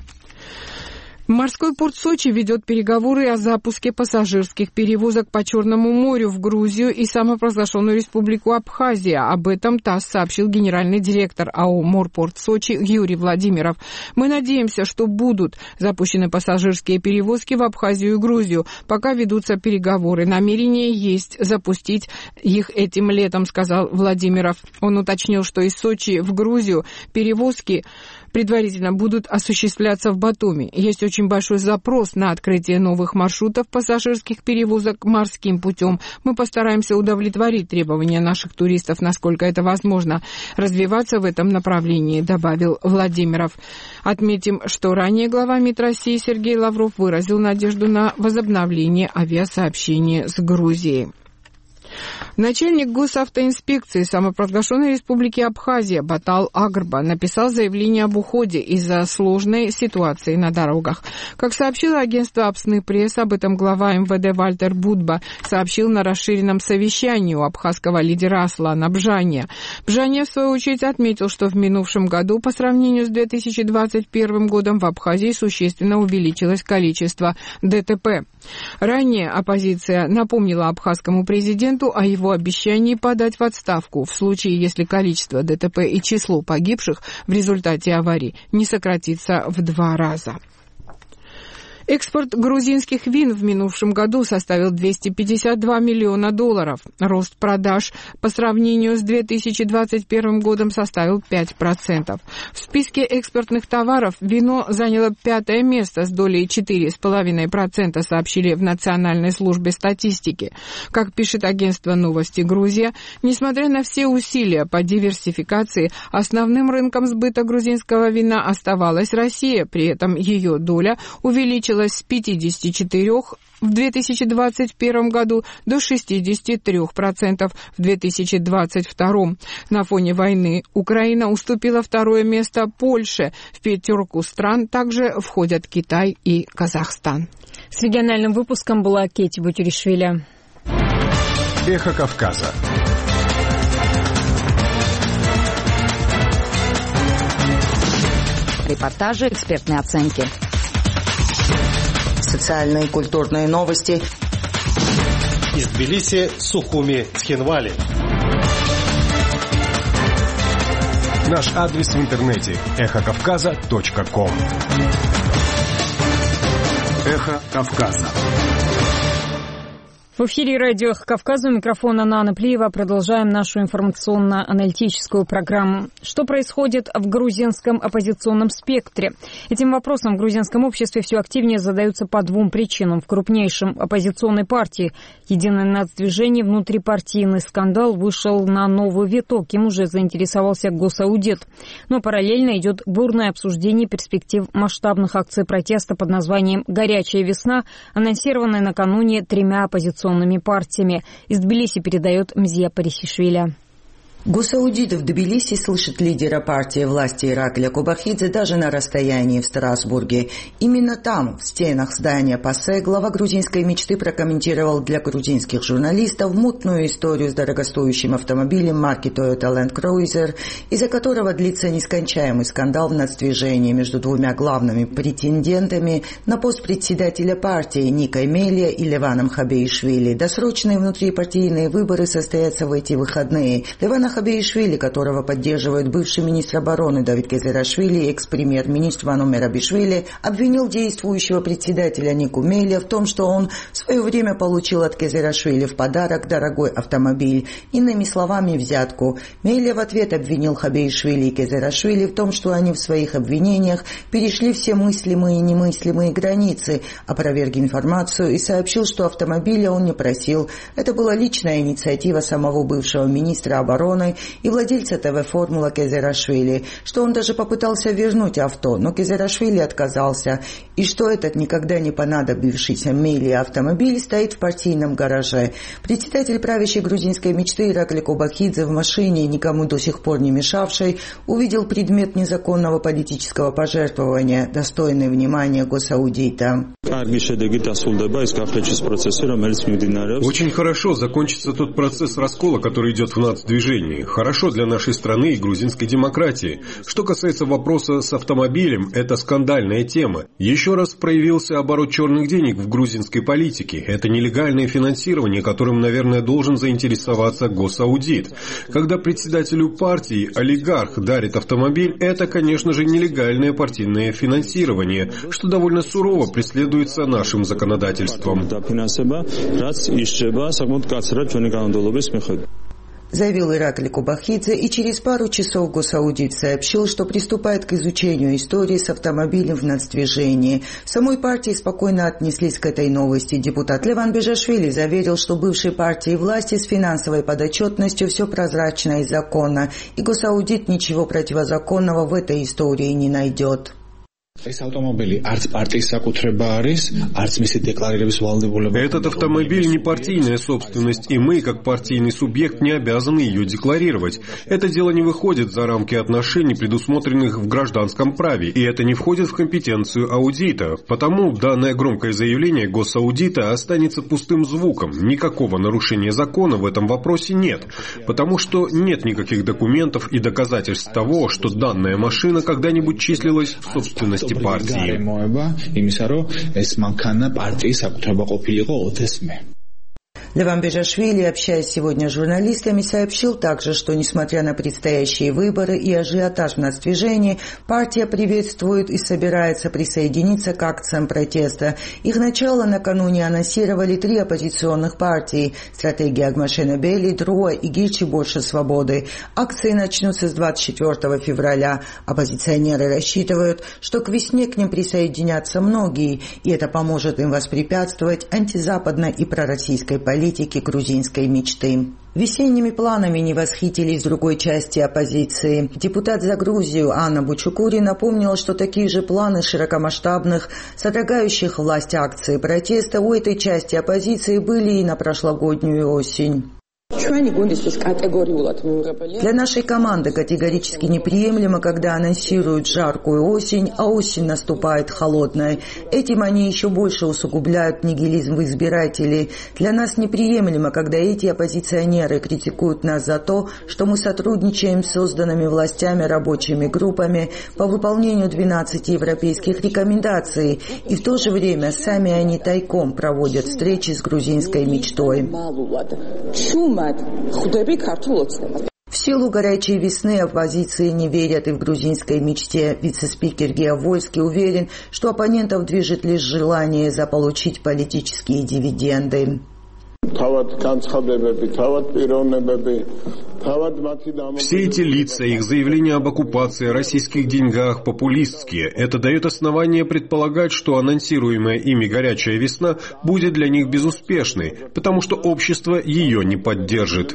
Морской порт Сочи ведет переговоры о запуске пассажирских перевозок по Черному морю в Грузию и самопровозглашенную республику Абхазия. Об этом ТАСС сообщил генеральный директор АО «Морпорт Сочи» Юрий Владимиров. Мы надеемся, что будут запущены пассажирские перевозки в Абхазию и Грузию. Пока ведутся переговоры. Намерение есть запустить их этим летом, сказал Владимиров. Он уточнил, что из Сочи в Грузию перевозки предварительно будут осуществляться в Батуми. Есть очень большой запрос на открытие новых маршрутов пассажирских перевозок морским путем. Мы постараемся удовлетворить требования наших туристов, насколько это возможно, развиваться в этом направлении, добавил Владимиров. Отметим, что ранее глава МИД России Сергей Лавров выразил надежду на возобновление авиасообщения с Грузией. Начальник госавтоинспекции самопровозглашенной республики Абхазия Батал Агрба написал заявление об уходе из-за сложной ситуации на дорогах. Как сообщило агентство «Абсны Пресс», об этом глава МВД Вальтер Будба сообщил на расширенном совещании у абхазского лидера Аслана Бжания. Бжания, в свою очередь, отметил, что в минувшем году по сравнению с две тысячи двадцать первым годом в Абхазии существенно увеличилось количество ДТП. Ранее оппозиция напомнила абхазскому президенту о его обещании подать в отставку в случае, если количество ДТП и число погибших в результате аварий не сократится в два раза. Экспорт грузинских вин в минувшем году составил двести пятьдесят два миллиона долларов. Рост продаж по сравнению с две тысячи двадцать первым годом составил пять процентов. В списке экспортных товаров вино заняло пятое место с долей четыре целых пять десятых процента, сообщили в Национальной службе статистики. Как пишет агентство «Новости Грузия», несмотря на все усилия по диверсификации, основным рынком сбыта грузинского вина оставалась Россия. При этом ее доля увеличилась с пятидесяти четырёх процентов в две тысячи двадцать первом году до шестидесяти трёх процентов в две тысячи двадцать втором. На фоне войны Украина уступила второе место Польше. В пятерку стран также входят Китай и Казахстан. С региональным выпуском была Кетти Бутюришвили. Эхо Кавказа. Репортажи, экспертные оценки. Социальные и культурные новости. Из Тбилиси, Сухуми, Цхинвали. Наш адрес в интернете эхо кавказа точка ком. Эхо Кавказа. В эфире радио «Эхо Кавказа», у микрофона Нана Плиева. Продолжаем нашу информационно-аналитическую программу. Что происходит в грузинском оппозиционном спектре? Этим вопросом в грузинском обществе все активнее задаются по двум причинам. В крупнейшем оппозиционной партии «Единое нацдвижение» внутрипартийный скандал вышел на новый виток. Им уже заинтересовался госаудит. Но параллельно идет бурное обсуждение перспектив масштабных акций протеста под названием «Горячая весна», анонсированной накануне тремя оппозиционными партиями. Из Тбилиси передает Мзия Парисишвили. Госаудит в Тбилиси слышит лидера партии власти Иракля Кобахидзе даже на расстоянии в Страсбурге. Именно там, в стенах здания ПАСЕ, глава грузинской мечты прокомментировал для грузинских журналистов мутную историю с дорогостоящим автомобилем марки Toyota Land Cruiser, из-за которого длится нескончаемый скандал в нацдвижении между двумя главными претендентами на пост председателя партии Никой Мелия и Леваном Хабеишвили. Досрочные внутрипартийные выборы состоятся в эти выходные. Левана Хабеишвили, которого поддерживает бывший министр обороны Давид Кезерашвили и экс-премьер-министр Вано Мерабишвили, обвинил действующего председателя Нику Мелия в том, что он в свое время получил от Кезерашвили в подарок дорогой автомобиль, иными словами, взятку. Мелия в ответ обвинил Хабеишвили и Кезерашвили в том, что они в своих обвинениях перешли все мыслимые и немыслимые границы, опроверг информацию и сообщил, что автомобиля он не просил. Это была личная инициатива самого бывшего министра обороны и владельца ТВ «Формула» Кезерашвили, что он даже попытался вернуть авто, но Кезерашвили отказался, и что этот никогда не понадобившийся Мелии автомобиль стоит в партийном гараже. Председатель правящей грузинской мечты Иракли Кобахидзе в машине, никому до сих пор не мешавшей, увидел предмет незаконного политического пожертвования, достойный внимания госаудита. Очень хорошо закончится тот процесс раскола, который идет в нацдвижении. Хорошо для нашей страны и грузинской демократии. Что касается вопроса с автомобилем, это скандальная тема. Еще раз проявился оборот черных денег в грузинской политике. Это нелегальное финансирование, которым, наверное, должен заинтересоваться госаудит. Когда председателю партии олигарх дарит автомобиль, это, конечно же, нелегальное партийное финансирование, что довольно сурово преследуется нашим законодательством. Заявил Иракли Кобахидзе, и через пару часов госаудит сообщил, что приступает к изучению истории с автомобилем в нацдвижении. В самой партии спокойно отнеслись к этой новости. Депутат Леван Бежашвили заверил, что бывшей партии власти с финансовой подотчетностью все прозрачно и законно, и госаудит ничего противозаконного в этой истории не найдет. Этот автомобиль не партийная собственность, и мы, как партийный субъект, не обязаны ее декларировать. Это дело не выходит за рамки отношений, предусмотренных в гражданском праве, и это не входит в компетенцию аудита. Потому данное громкое заявление госаудита останется пустым звуком. Никакого нарушения закона в этом вопросе нет, потому что нет никаких документов и доказательств того, что данная машина когда-нибудь числилась в собственности партии. Леван Бежашвили, общаясь сегодня с журналистами, сообщил также, что, несмотря на предстоящие выборы и ажиотаж в нацдвижении, партия приветствует и собирается присоединиться к акциям протеста. Их начало накануне анонсировали три оппозиционных партии – «Стратегия Агмашена Бели», «Друа» и «Гичи. Больше свободы». Акции начнутся с двадцать четвёртого февраля. Оппозиционеры рассчитывают, что к весне к ним присоединятся многие, и это поможет им воспрепятствовать антизападной и пророссийской политике. политики грузинской мечты. Весенними планами не восхитились в другой части оппозиции. Депутат за Грузию Анна Бучукури напомнила, что такие же планы широкомасштабных, содрогающих власть акций протеста у этой части оппозиции были и на прошлогоднюю осень. Для нашей команды категорически неприемлемо, когда анонсируют жаркую осень, а осень наступает холодная. Этим они еще больше усугубляют нигилизм избирателей. Для нас неприемлемо, когда эти оппозиционеры критикуют нас за то, что мы сотрудничаем с созданными властями рабочими группами по выполнению двенадцати европейских рекомендаций, и в то же время сами они тайком проводят встречи с грузинской мечтой. В силу горячей весны оппозиции не верят и в грузинской мечте. Вице-спикер Гео Вольский уверен, что оппонентов движет лишь желание заполучить политические дивиденды. Все эти лица, их заявления об оккупации, о российских деньгах популистские. Это дает основание предполагать, что анонсируемая ими горячая весна будет для них безуспешной, потому что общество ее не поддержит.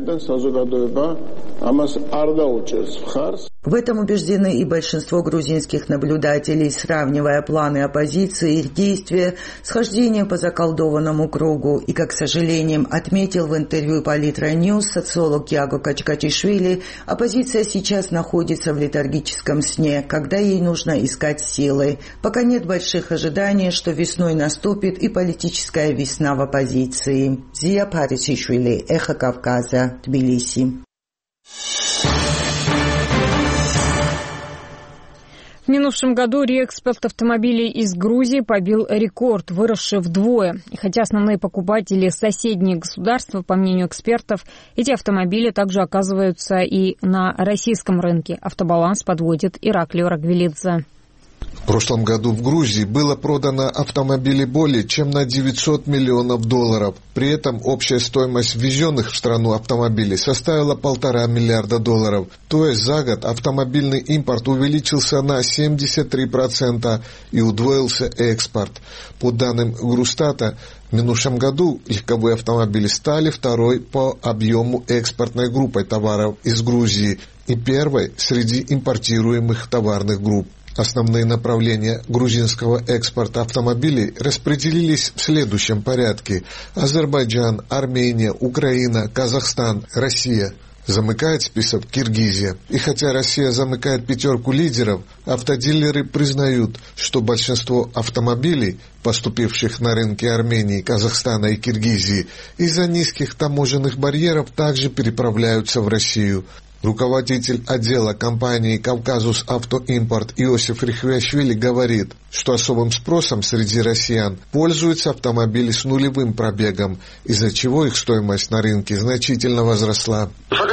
В этом убеждены и большинство грузинских наблюдателей, сравнивая планы оппозиции и их действия с хождением по заколдованному кругу. И, как с сожалением отметил в интервью Политра Ньюс социолог Гео Георгу Качкатишвили, оппозиция сейчас находится в летаргическом сне, когда ей нужно искать силы. Пока нет больших ожиданий, что весной наступит и политическая весна в оппозиции. Зия Парисишвили, Эхо Кавказа, Тбилиси. В минувшем году реэкспорт автомобилей из Грузии побил рекорд, выросший вдвое. И хотя основные покупатели соседние государства, по мнению экспертов, эти автомобили также оказываются и на российском рынке. Автобаланс подводит Ираклий Рагвелидзе. В прошлом году в Грузии было продано автомобилей более чем на девятьсот миллионов долларов. При этом общая стоимость ввезенных в страну автомобилей составила полтора миллиарда долларов. То есть за год автомобильный импорт увеличился на семьдесят три процента и удвоился экспорт. По данным Грустата, в минувшем году легковые автомобили стали второй по объему экспортной группой товаров из Грузии и первой среди импортируемых товарных групп. Основные направления грузинского экспорта автомобилей распределились в следующем порядке: Азербайджан, Армения, Украина, Казахстан, Россия. Замыкает список Киргизия. И хотя Россия замыкает пятерку лидеров, автодилеры признают, что большинство автомобилей, поступивших на рынки Армении, Казахстана и Киргизии, из-за низких таможенных барьеров также переправляются в Россию. Руководитель отдела компании «Кавказус Автоимпорт» Иосиф Рихвяшвили говорит, что особым спросом среди россиян пользуются автомобили с нулевым пробегом, из-за чего их стоимость на рынке значительно возросла.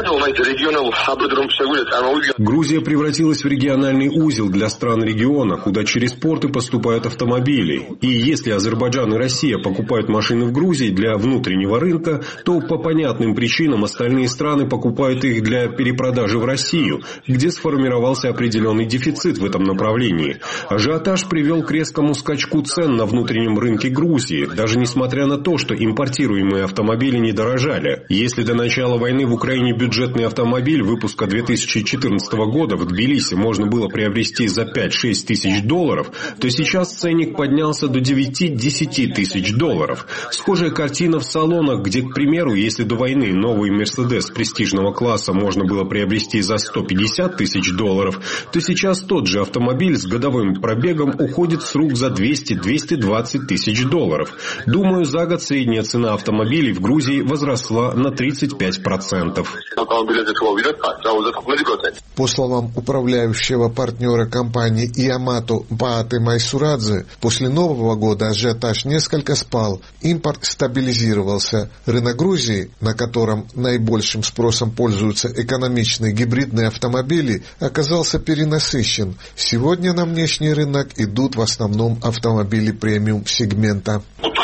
Грузия превратилась в региональный узел для стран региона, куда через порты поступают автомобили. И если Азербайджан и Россия покупают машины в Грузии для внутреннего рынка, то по понятным причинам остальные страны покупают их для перепродажи в Россию, где сформировался определенный дефицит в этом направлении. Ажиотаж привел к резкому скачку цен на внутреннем рынке Грузии, даже несмотря на то, что импортируемые автомобили не дорожали. Если до начала войны в Украине бюджетный автомобиль выпуска две тысячи четырнадцатого года в Тбилиси можно было приобрести за пять-шесть тысяч долларов, то сейчас ценник поднялся до девять-десять тысяч долларов. Схожая картина в салонах, где, к примеру, если до войны новый Мерседес престижного класса можно было приобрести за сто пятьдесят тысяч долларов, то сейчас тот же автомобиль с годовым пробегом уходит с рук за двести-двести двадцать тысяч долларов. Думаю, за год средняя цена автомобилей в Грузии возросла на тридцать пять процентов. По словам управляющего партнера компании «Ямато» Бааты Майсурадзе, после Нового года ажиотаж несколько спал, импорт стабилизировался. Рынок Грузии, на котором наибольшим спросом пользуются экономичные гибридные автомобили, оказался перенасыщен. Сегодня на внешний рынок идут в основном автомобили премиум-сегмента.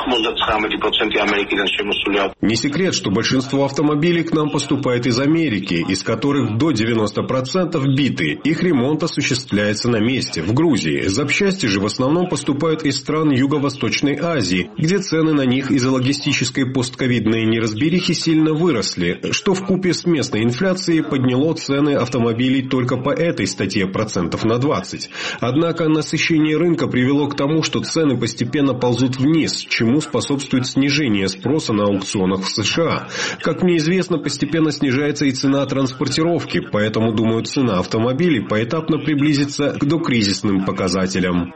Не секрет, что большинство автомобилей к нам поступает из Америки, из которых до девяноста процентов биты. Их ремонт осуществляется на месте, в Грузии. Запчасти же в основном поступают из стран Юго-Восточной Азии, где цены на них из-за логистической постковидной неразберихи сильно выросли, что вкупе с местной инфляцией подняло цены автомобилей только по этой статье процентов на двадцать. Однако насыщение рынка привело к тому, что цены постепенно ползут вниз, чему способствует снижение спроса на аукционах в США. Как мне известно, постепенно снижается и цена транспортировки, поэтому, думаю, цена автомобилей поэтапно приблизится к докризисным показателям,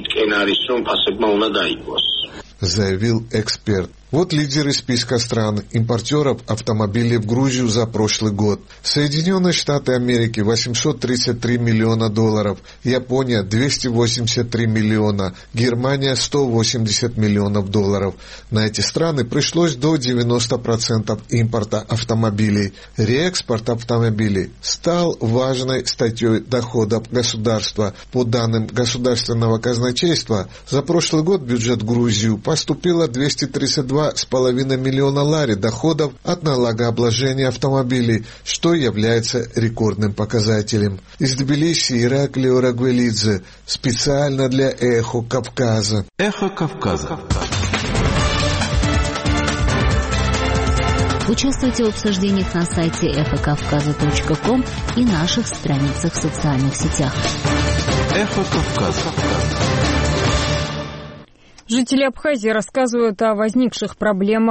заявил эксперт. Вот лидеры списка стран-импортеров автомобилей в Грузию за прошлый год. Соединенные Штаты Америки – восемьсот тридцать три миллиона долларов, Япония – двести восемьдесят три миллиона, Германия – сто восемьдесят миллионов долларов. На эти страны пришлось до девяноста процентов импорта автомобилей. Реэкспорт автомобилей стал важной статьей доходов государства. По данным государственного казначейства, за прошлый год в бюджет Грузии поступило двести тридцать два с половиной миллиона лари доходов от налогообложения автомобилей, что является рекордным показателем. Из Тбилиси Ираклий Рагвелидзе, специально для «Эхо Кавказа». «Эхо Кавказа». Участвуйте в обсуждениях на сайте эхо кавказа точка ком и наших страницах в социальных сетях. «Эхо Кавказа». Жители Абхазии рассказывают о возникших проблемах с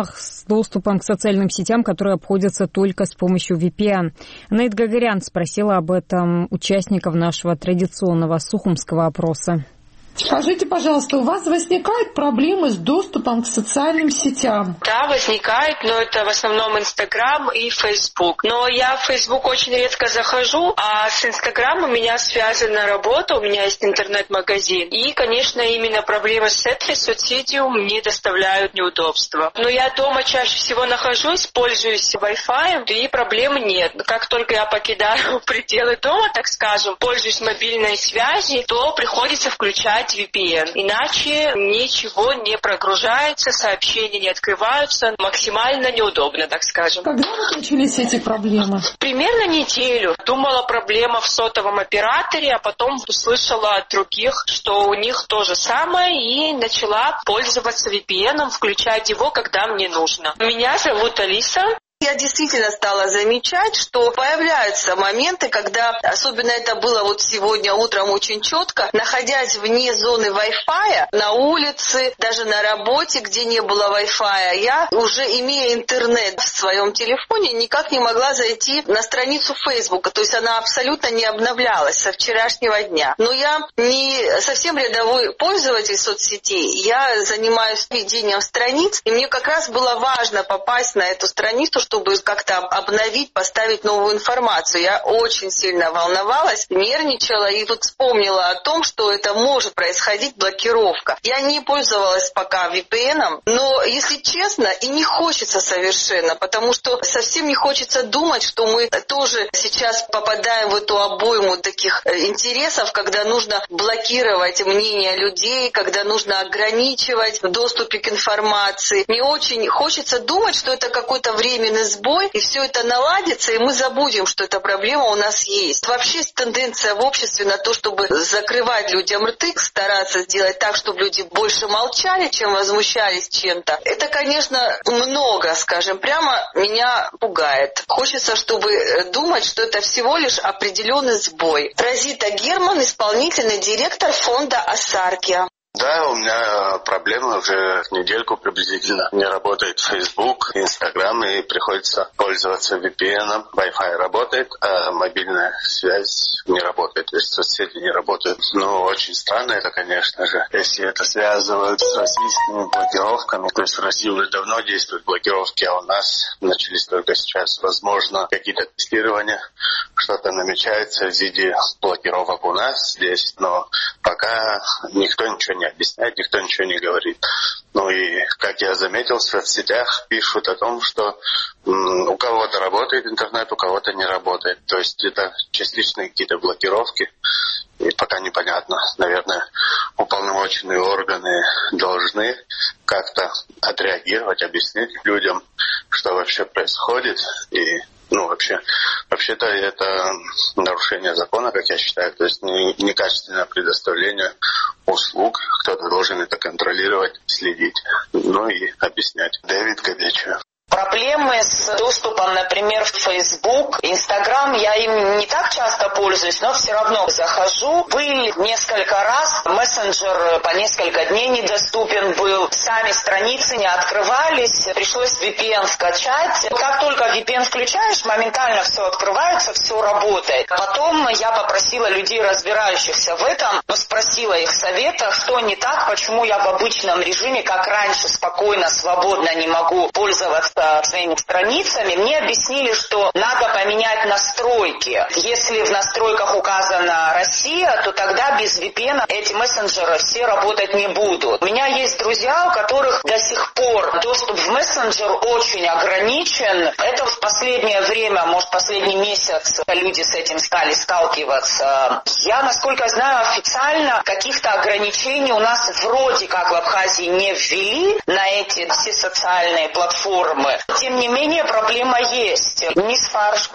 с доступом к социальным сетям, которые обходятся только с помощью ви пи эн. Наид Гагарян спросила об этом участников нашего традиционного сухумского опроса. Скажите, пожалуйста, у вас возникают проблемы с доступом к социальным сетям? Да, возникает, но это в основном Инстаграм и Фейсбук. Но я в Фейсбук очень редко захожу, а с Инстаграмом у меня связана работа, у меня есть интернет-магазин. И, конечно, именно проблемы с этой соцсетью мне доставляют неудобства. Но я дома чаще всего нахожусь, пользуюсь Wi-Fi, и проблем нет. Как только я покидаю пределы дома, так скажем, пользуюсь мобильной связью, то приходится включать ви пи эн. Иначе ничего не прогружается, сообщения не открываются. Максимально неудобно, так скажем. Когда начались эти проблемы? Примерно неделю. Думала, проблема в сотовом операторе, а потом услышала от других, что у них то же самое, и начала пользоваться ви пи эн, включать его, когда мне нужно. Меня зовут Алиса. Я действительно стала замечать, что появляются моменты, когда, особенно это было вот сегодня утром очень четко, находясь вне зоны Wi-Fi, на улице, даже на работе, где не было Wi-Fi, я, уже имея интернет в своем телефоне, никак не могла зайти на страницу Фейсбука, то есть она абсолютно не обновлялась со вчерашнего дня. Но я не совсем рядовой пользователь соцсетей, я занимаюсь ведением страниц, и мне как раз было важно попасть на эту страницу, чтобы как-то обновить, поставить новую информацию. Я очень сильно волновалась, нервничала и тут вспомнила о том, что это может происходить блокировка. Я не пользовалась пока ви пи эн, но, если честно, и не хочется совершенно, потому что совсем не хочется думать, что мы тоже сейчас попадаем в эту обойму таких интересов, когда нужно блокировать мнение людей, когда нужно ограничивать в доступе к информации. Мне очень хочется думать, что это какой-то временный сбой, и все это наладится, и мы забудем, что эта проблема у нас есть. Вообще есть тенденция в обществе на то, чтобы закрывать людям рты, стараться сделать так, чтобы люди больше молчали, чем возмущались чем-то. Это, конечно, много, скажем, прямо меня пугает. Хочется, чтобы думать, что это всего лишь определенный сбой. Розита Герман, исполнительный директор фонда Асаркия. Да, у меня проблемы уже недельку приблизительно. Не работает Facebook, Instagram, и приходится пользоваться ви пи эн. Wi-Fi работает, а мобильная связь не работает, то есть соцсети не работают. Ну, очень странно это, конечно же, если это связывают с российскими блокировками. То есть в России уже давно действуют блокировки, а у нас начались только сейчас. Возможно, какие-то тестирования, что-то намечается в виде блокировок у нас здесь, но пока никто ничего не не объясняет, никто ничего не говорит. Ну и, как я заметил, в соцсетях пишут о том, что м, у кого-то работает интернет, у кого-то не работает. То есть это частичные какие-то блокировки. И пока непонятно. Наверное, уполномоченные органы должны как-то отреагировать, объяснить людям, что вообще происходит. И Ну, вообще, вообще-то это нарушение закона, как я считаю, то есть не, некачественное предоставление услуг. Кто-то должен это контролировать, следить, ну и объяснять. Дэвид Кадечев. Проблемы с доступом, например, в Facebook, Instagram, я им не так часто пользуюсь, но все равно захожу. Был несколько раз, мессенджер по несколько дней недоступен был, сами страницы не открывались, пришлось ви пи эн скачать. Как только ви пи эн включаешь, моментально все открывается, все работает. Потом я попросила людей, разбирающихся в этом, но спросила их совета, что не так, почему я в обычном режиме, как раньше, спокойно, свободно не могу пользоваться своими страницами. Мне объяснили, что надо поменять настройки. Если в настройках указана Россия, то тогда без ви пи эн эти мессенджеры все работать не будут. У меня есть друзья, у которых до сих пор доступ в мессенджер очень ограничен. Это в последнее время, может, последний месяц люди с этим стали сталкиваться. Я, насколько знаю, официально каких-то ограничений у нас вроде как в Абхазии не ввели на эти все социальные платформы. Тем не менее, проблема есть. Мисс Фаршба.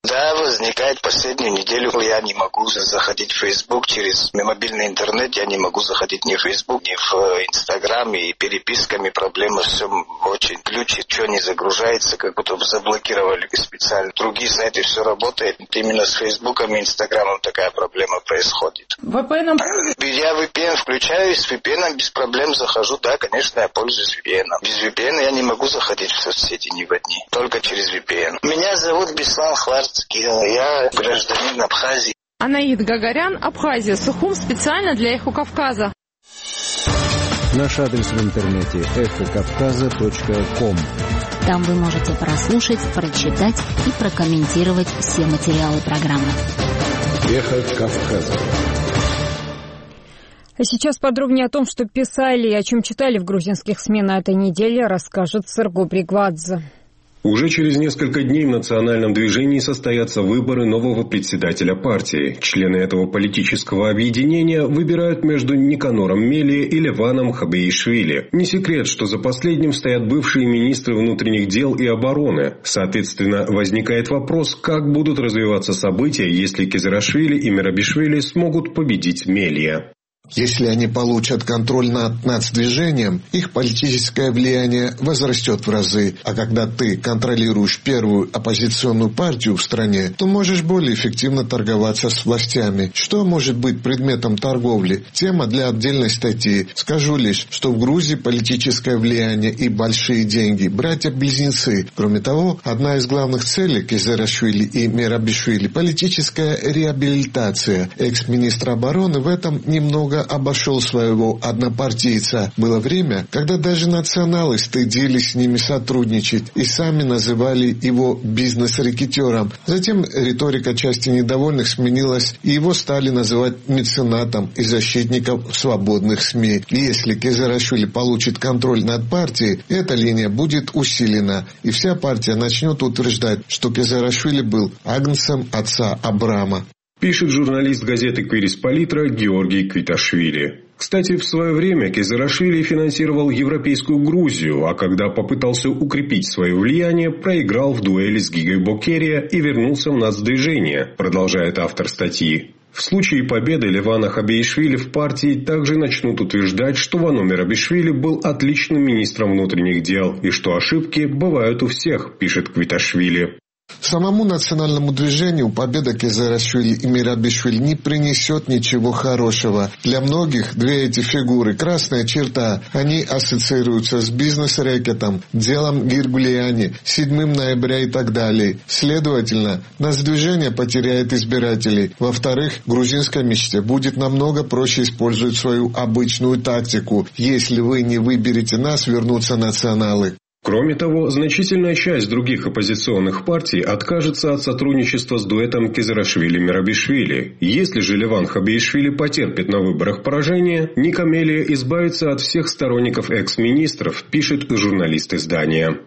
Да, возникает последнюю неделю. Я не могу заходить в Facebook через мобильный интернет. Я не могу заходить ни в Facebook, ни в Instagram. И переписками проблема все очень глючит. Что не загружается, как будто заблокировали специально. Другие, знаете, все работает. Именно с Facebook и Instagram такая проблема происходит. ви пи эн? Я ви пи эн включаю, и с ви пи эн без проблем захожу. Да, конечно, я пользуюсь ви пи эн. Без ви пи эн я не могу заходить в соцсети ни в одни. Только через ви пи эн. Меня зовут Беслан Хварцкий. Я гражданин Абхазии. Анаид Гагарян, Абхазия, Сухум, специально для «Эхо Кавказа». Наш адрес в интернете эхо кавказа точка ком. Там вы можете прослушать, прочитать и прокомментировать все материалы программы. Эхо Кавказа. А сейчас подробнее о том, что писали и о чем читали в грузинских СМИ на этой неделе, расскажет Серго Бригвадзе. Уже через несколько дней в национальном движении состоятся выборы нового председателя партии. Члены этого политического объединения выбирают между Никанором Мелия и Леваном Хабеишвили. Не секрет, что за последним стоят бывшие министры внутренних дел и обороны. Соответственно, возникает вопрос, как будут развиваться события, если Кизарашвили и Мерабишвили смогут победить Мелия. Если они получат контроль над нацдвижением, их политическое влияние возрастет в разы. А когда ты контролируешь первую оппозиционную партию в стране, то можешь более эффективно торговаться с властями. Что может быть предметом торговли? Тема для отдельной статьи. Скажу лишь, что в Грузии политическое влияние и большие деньги – братья-близнецы. Кроме того, одна из главных целей Кизарашвили и Мерабишвили – политическая реабилитация. Экс-министр обороны в этом немного обошел своего однопартийца. Было время, когда даже националы стыдились с ними сотрудничать и сами называли его бизнес-рэкетёром. Затем риторика части недовольных сменилась, и его стали называть меценатом и защитником свободных СМИ. И если Кизарашвили получит контроль над партией, эта линия будет усилена, и вся партия начнет утверждать, что Кизарашвили был агнцем отца Абрама. Пишет журналист газеты «Квирис-Политра» Георгий Квиташвили. Кстати, в свое время Кизарашвили финансировал Европейскую Грузию, а когда попытался укрепить свое влияние, проиграл в дуэли с Гигой Бокерия и вернулся в нацдвижение, продолжает автор статьи. В случае победы Левана Хабеишвили в партии также начнут утверждать, что Вано Мерабишвили был отличным министром внутренних дел и что ошибки бывают у всех, пишет Квиташвили. Самому национальному движению победа Кизарашвили и Мерабишвили не принесет ничего хорошего. Для многих две эти фигуры – красная черта. Они ассоциируются с бизнес-рэкетом, делом Гиргулиани, седьмого ноября и так далее. Следовательно, нацдвижение потеряет избирателей. Во-вторых, грузинской мечте будет намного проще использовать свою обычную тактику. Если вы не выберете нас, вернутся националы. Кроме того, значительная часть других оппозиционных партий откажется от сотрудничества с дуэтом Кизарашвили-Мерабишвили. Если же Леван Хабеишвили потерпит на выборах поражение, Ника Мелия избавится от всех сторонников экс-министров, пишет журналист издания.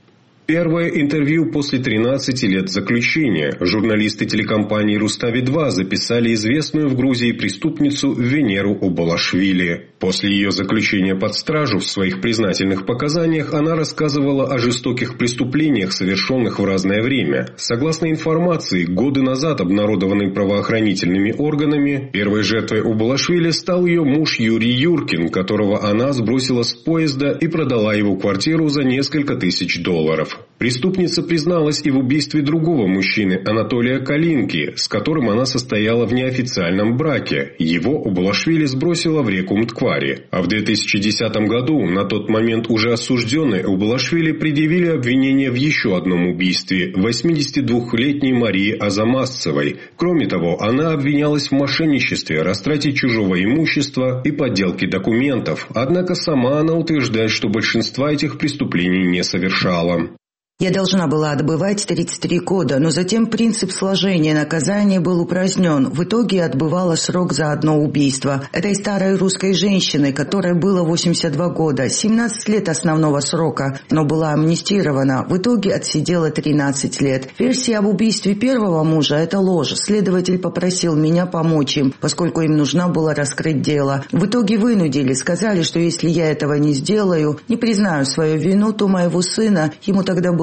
Первое интервью после тринадцати лет заключения. Журналисты телекомпании «Рустави два» записали известную в Грузии преступницу Венеру Оболашвили. После ее заключения под стражу в своих признательных показаниях она рассказывала о жестоких преступлениях, совершенных в разное время. Согласно информации, годы назад обнародованной правоохранительными органами, первой жертвой Оболашвили стал ее муж Юрий Юркин, которого она сбросила с поезда и продала его квартиру за несколько тысяч долларов. Преступница призналась и в убийстве другого мужчины, Анатолия Калинки, с которым она состояла в неофициальном браке. Его Оболашвили сбросила в реку Мтквари. А в две тысячи десятом году, на тот момент уже осужденной, Оболашвили предъявили обвинение в еще одном убийстве – восьмидесятидвухлетней Марии Азамасцевой. Кроме того, она обвинялась в мошенничестве, растрате чужого имущества и подделке документов. Однако сама она утверждает, что большинства этих преступлений не совершала. Я должна была отбывать тридцать три года, но затем принцип сложения наказания был упразднен. В итоге я отбывала срок за одно убийство. Этой старой русской женщиной, которой было восемьдесят два года, семнадцать лет основного срока, но была амнистирована. В итоге отсидела тринадцать лет. Версия об убийстве первого мужа – это ложь. Следователь попросил меня помочь им, поскольку им нужно было раскрыть дело. В итоге вынудили, сказали, что если я этого не сделаю, не признаю свою вину, то моего сына, ему тогда было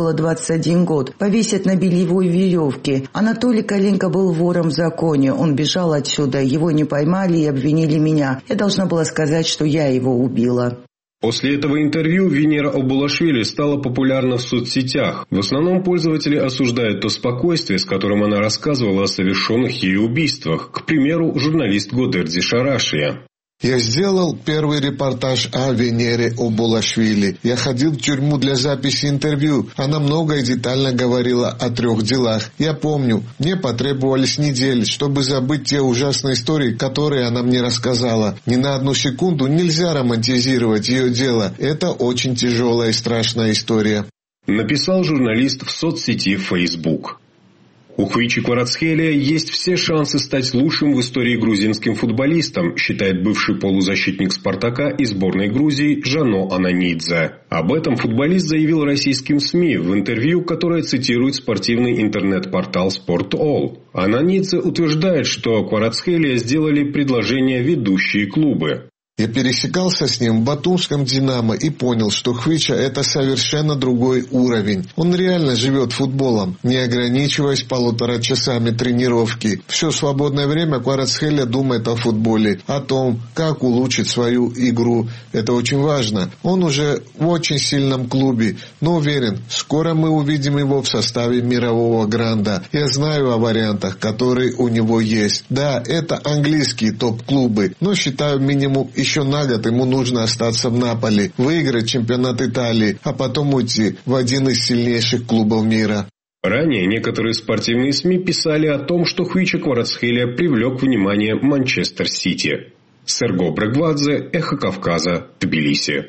было двадцать один год, повесят на бельевой веревке. Анатолий Коленко был вором в законе. Он бежал отсюда, его не поймали и обвинили меня. Я должна была сказать, что я его убила. После этого интервью Венера Абулашвили стала популярна в соцсетях. В основном пользователи осуждают то спокойствие, с которым она рассказывала о совершенных ею убийствах. К примеру, журналист Годерди Шарашия. Я сделал первый репортаж о Венере Абулашвили. Я ходил в тюрьму для записи интервью. Она много и детально говорила о трех делах. Я помню, мне потребовались недели, чтобы забыть те ужасные истории, которые она мне рассказала. Ни на одну секунду нельзя романтизировать ее дело. Это очень тяжелая и страшная история. Написал журналист в соцсети Facebook. У Хвичи Кварацхелия есть все шансы стать лучшим в истории грузинским футболистом, считает бывший полузащитник «Спартака» и сборной Грузии Жано Ананидзе. Об этом футболист заявил российским СМИ в интервью, которое цитирует спортивный интернет-портал «Спорт.All». Ананидзе утверждает, что Кварацхелия сделали предложение ведущие клубы. Я пересекался с ним в батумском «Динамо» и понял, что Хвича – это совершенно другой уровень. Он реально живет футболом, не ограничиваясь полутора часами тренировки. Все свободное время Кварацхелия думает о футболе, о том, как улучшить свою игру. Это очень важно. Он уже в очень сильном клубе, но уверен, скоро мы увидим его в составе мирового гранда. Я знаю о вариантах, которые у него есть. Да, это английские топ-клубы, но считаю минимум еще на год ему нужно остаться в Наполи, выиграть чемпионат Италии, а потом уйти в один из сильнейших клубов мира. Ранее некоторые спортивные СМИ писали о том, что Хвича Кварацхелия привлек внимание Манчестер Сити. Серго Брегвадзе, Эхо Кавказа, Тбилиси.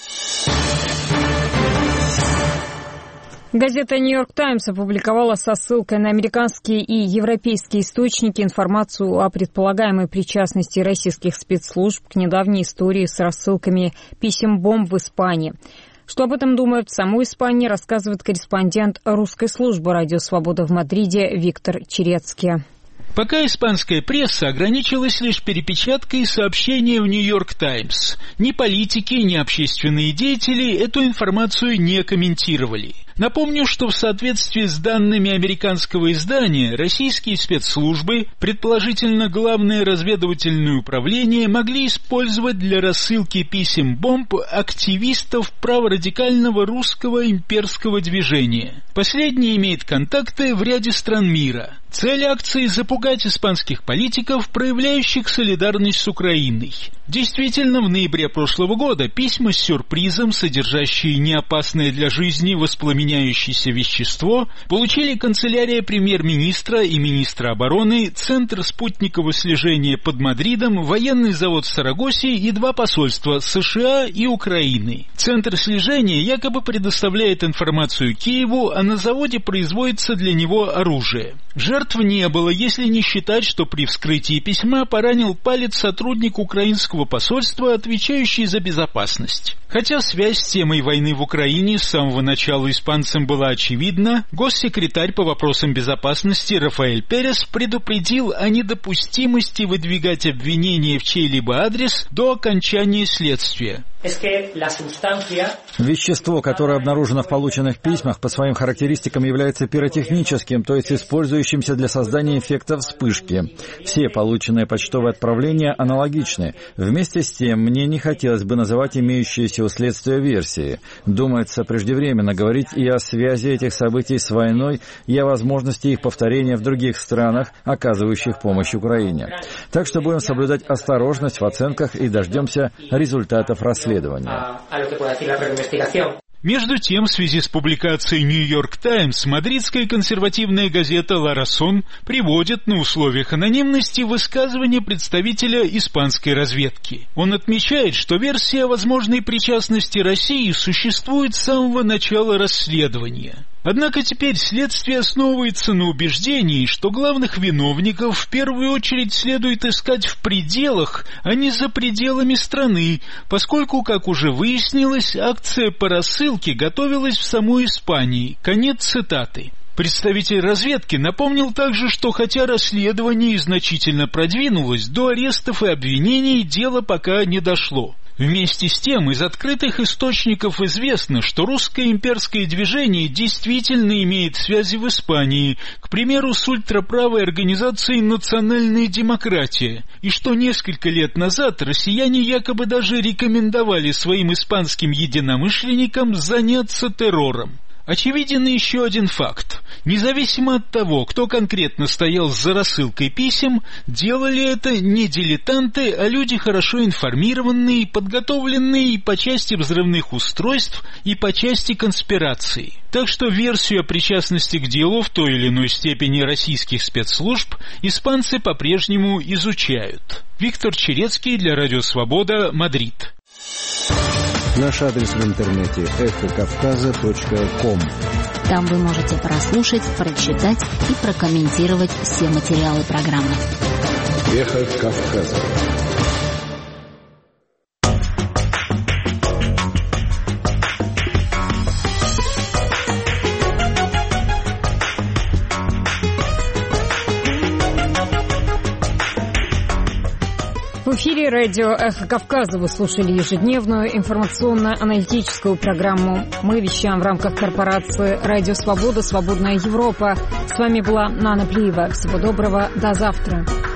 Газета «Нью-Йорк Таймс» опубликовала со ссылкой на американские и европейские источники информацию о предполагаемой причастности российских спецслужб к недавней истории с рассылками писем-бомб в Испании. Что об этом думают в самой Испании, рассказывает корреспондент русской службы «Радио Свобода» в Мадриде Виктор Черецкий. Пока испанская пресса ограничилась лишь перепечаткой сообщения в «Нью-Йорк Таймс». Ни политики, ни общественные деятели эту информацию не комментировали. Напомню, что в соответствии с данными американского издания, российские спецслужбы, предположительно Главное разведывательное управление, могли использовать для рассылки писем-бомб активистов праворадикального русского имперского движения. Последнее имеет контакты в ряде стран мира. Цель акции – запугать испанских политиков, проявляющих солидарность с Украиной. Действительно, в ноябре прошлого года письма с сюрпризом, содержащие неопасное для жизни воспламеняющееся вещество, получили канцелярия премьер-министра и министра обороны, Центр спутникового слежения под Мадридом, военный завод в Сарагосе и два посольства США и Украины. Центр слежения якобы предоставляет информацию Киеву, а на заводе производится для него оружие. Жертв не было, если не считать, что при вскрытии письма поранил палец сотрудник украинского посольства, отвечающий за безопасность. Хотя связь с темой войны в Украине с самого начала испанцам была очевидна, госсекретарь по вопросам безопасности Рафаэль Перес предупредил о недопустимости выдвигать обвинения в чей-либо адрес до окончания следствия. Вещество, которое обнаружено в полученных письмах, по своим характеристикам является пиротехническим, то есть использующимся для создания эффекта вспышки. Все полученные почтовые отправления аналогичны. Вместе с тем, мне не хотелось бы называть имеющиеся у следствия версии. Думается, преждевременно говорить и о связи этих событий с войной, и о возможности их повторения в других странах, оказывающих помощь Украине. Так что будем соблюдать осторожность в оценках и дождемся результатов расследования. Между тем, в связи с публикацией «Нью-Йорк Таймс», мадридская консервативная газета «Ла Расон» приводит на условиях анонимности высказывание представителя испанской разведки. Он отмечает, что версия о возможной причастности России существует с самого начала расследования. Однако теперь следствие основывается на убеждении, что главных виновников в первую очередь следует искать в пределах, а не за пределами страны, поскольку, как уже выяснилось, акция по рассылке готовилась в самой Испании. Конец цитаты. Представитель разведки напомнил также, что хотя расследование значительно продвинулось, до арестов и обвинений дело пока не дошло. Вместе с тем, из открытых источников известно, что русское имперское движение действительно имеет связи в Испании, к примеру, с ультраправой организацией «Национальная демократия», и что несколько лет назад россияне якобы даже рекомендовали своим испанским единомышленникам заняться террором. Очевиден еще один факт. Независимо от того, кто конкретно стоял за рассылкой писем, делали это не дилетанты, а люди хорошо информированные, подготовленные и по части взрывных устройств, и по части конспирации. Так что версию о причастности к делу в той или иной степени российских спецслужб испанцы по-прежнему изучают. Виктор Черецкий для Радио Свобода, Мадрид. Наш адрес в интернете эхо кавказа точка ком. Там вы можете прослушать, прочитать и прокомментировать все материалы программы. Эхо Кавказа. В эфире радио «Эхо Кавказа» вы слушали ежедневную информационно-аналитическую программу. Мы вещаем в рамках корпорации «Радио Свобода. Свободная Европа». С вами была Нана Плиева. Всего доброго. До завтра.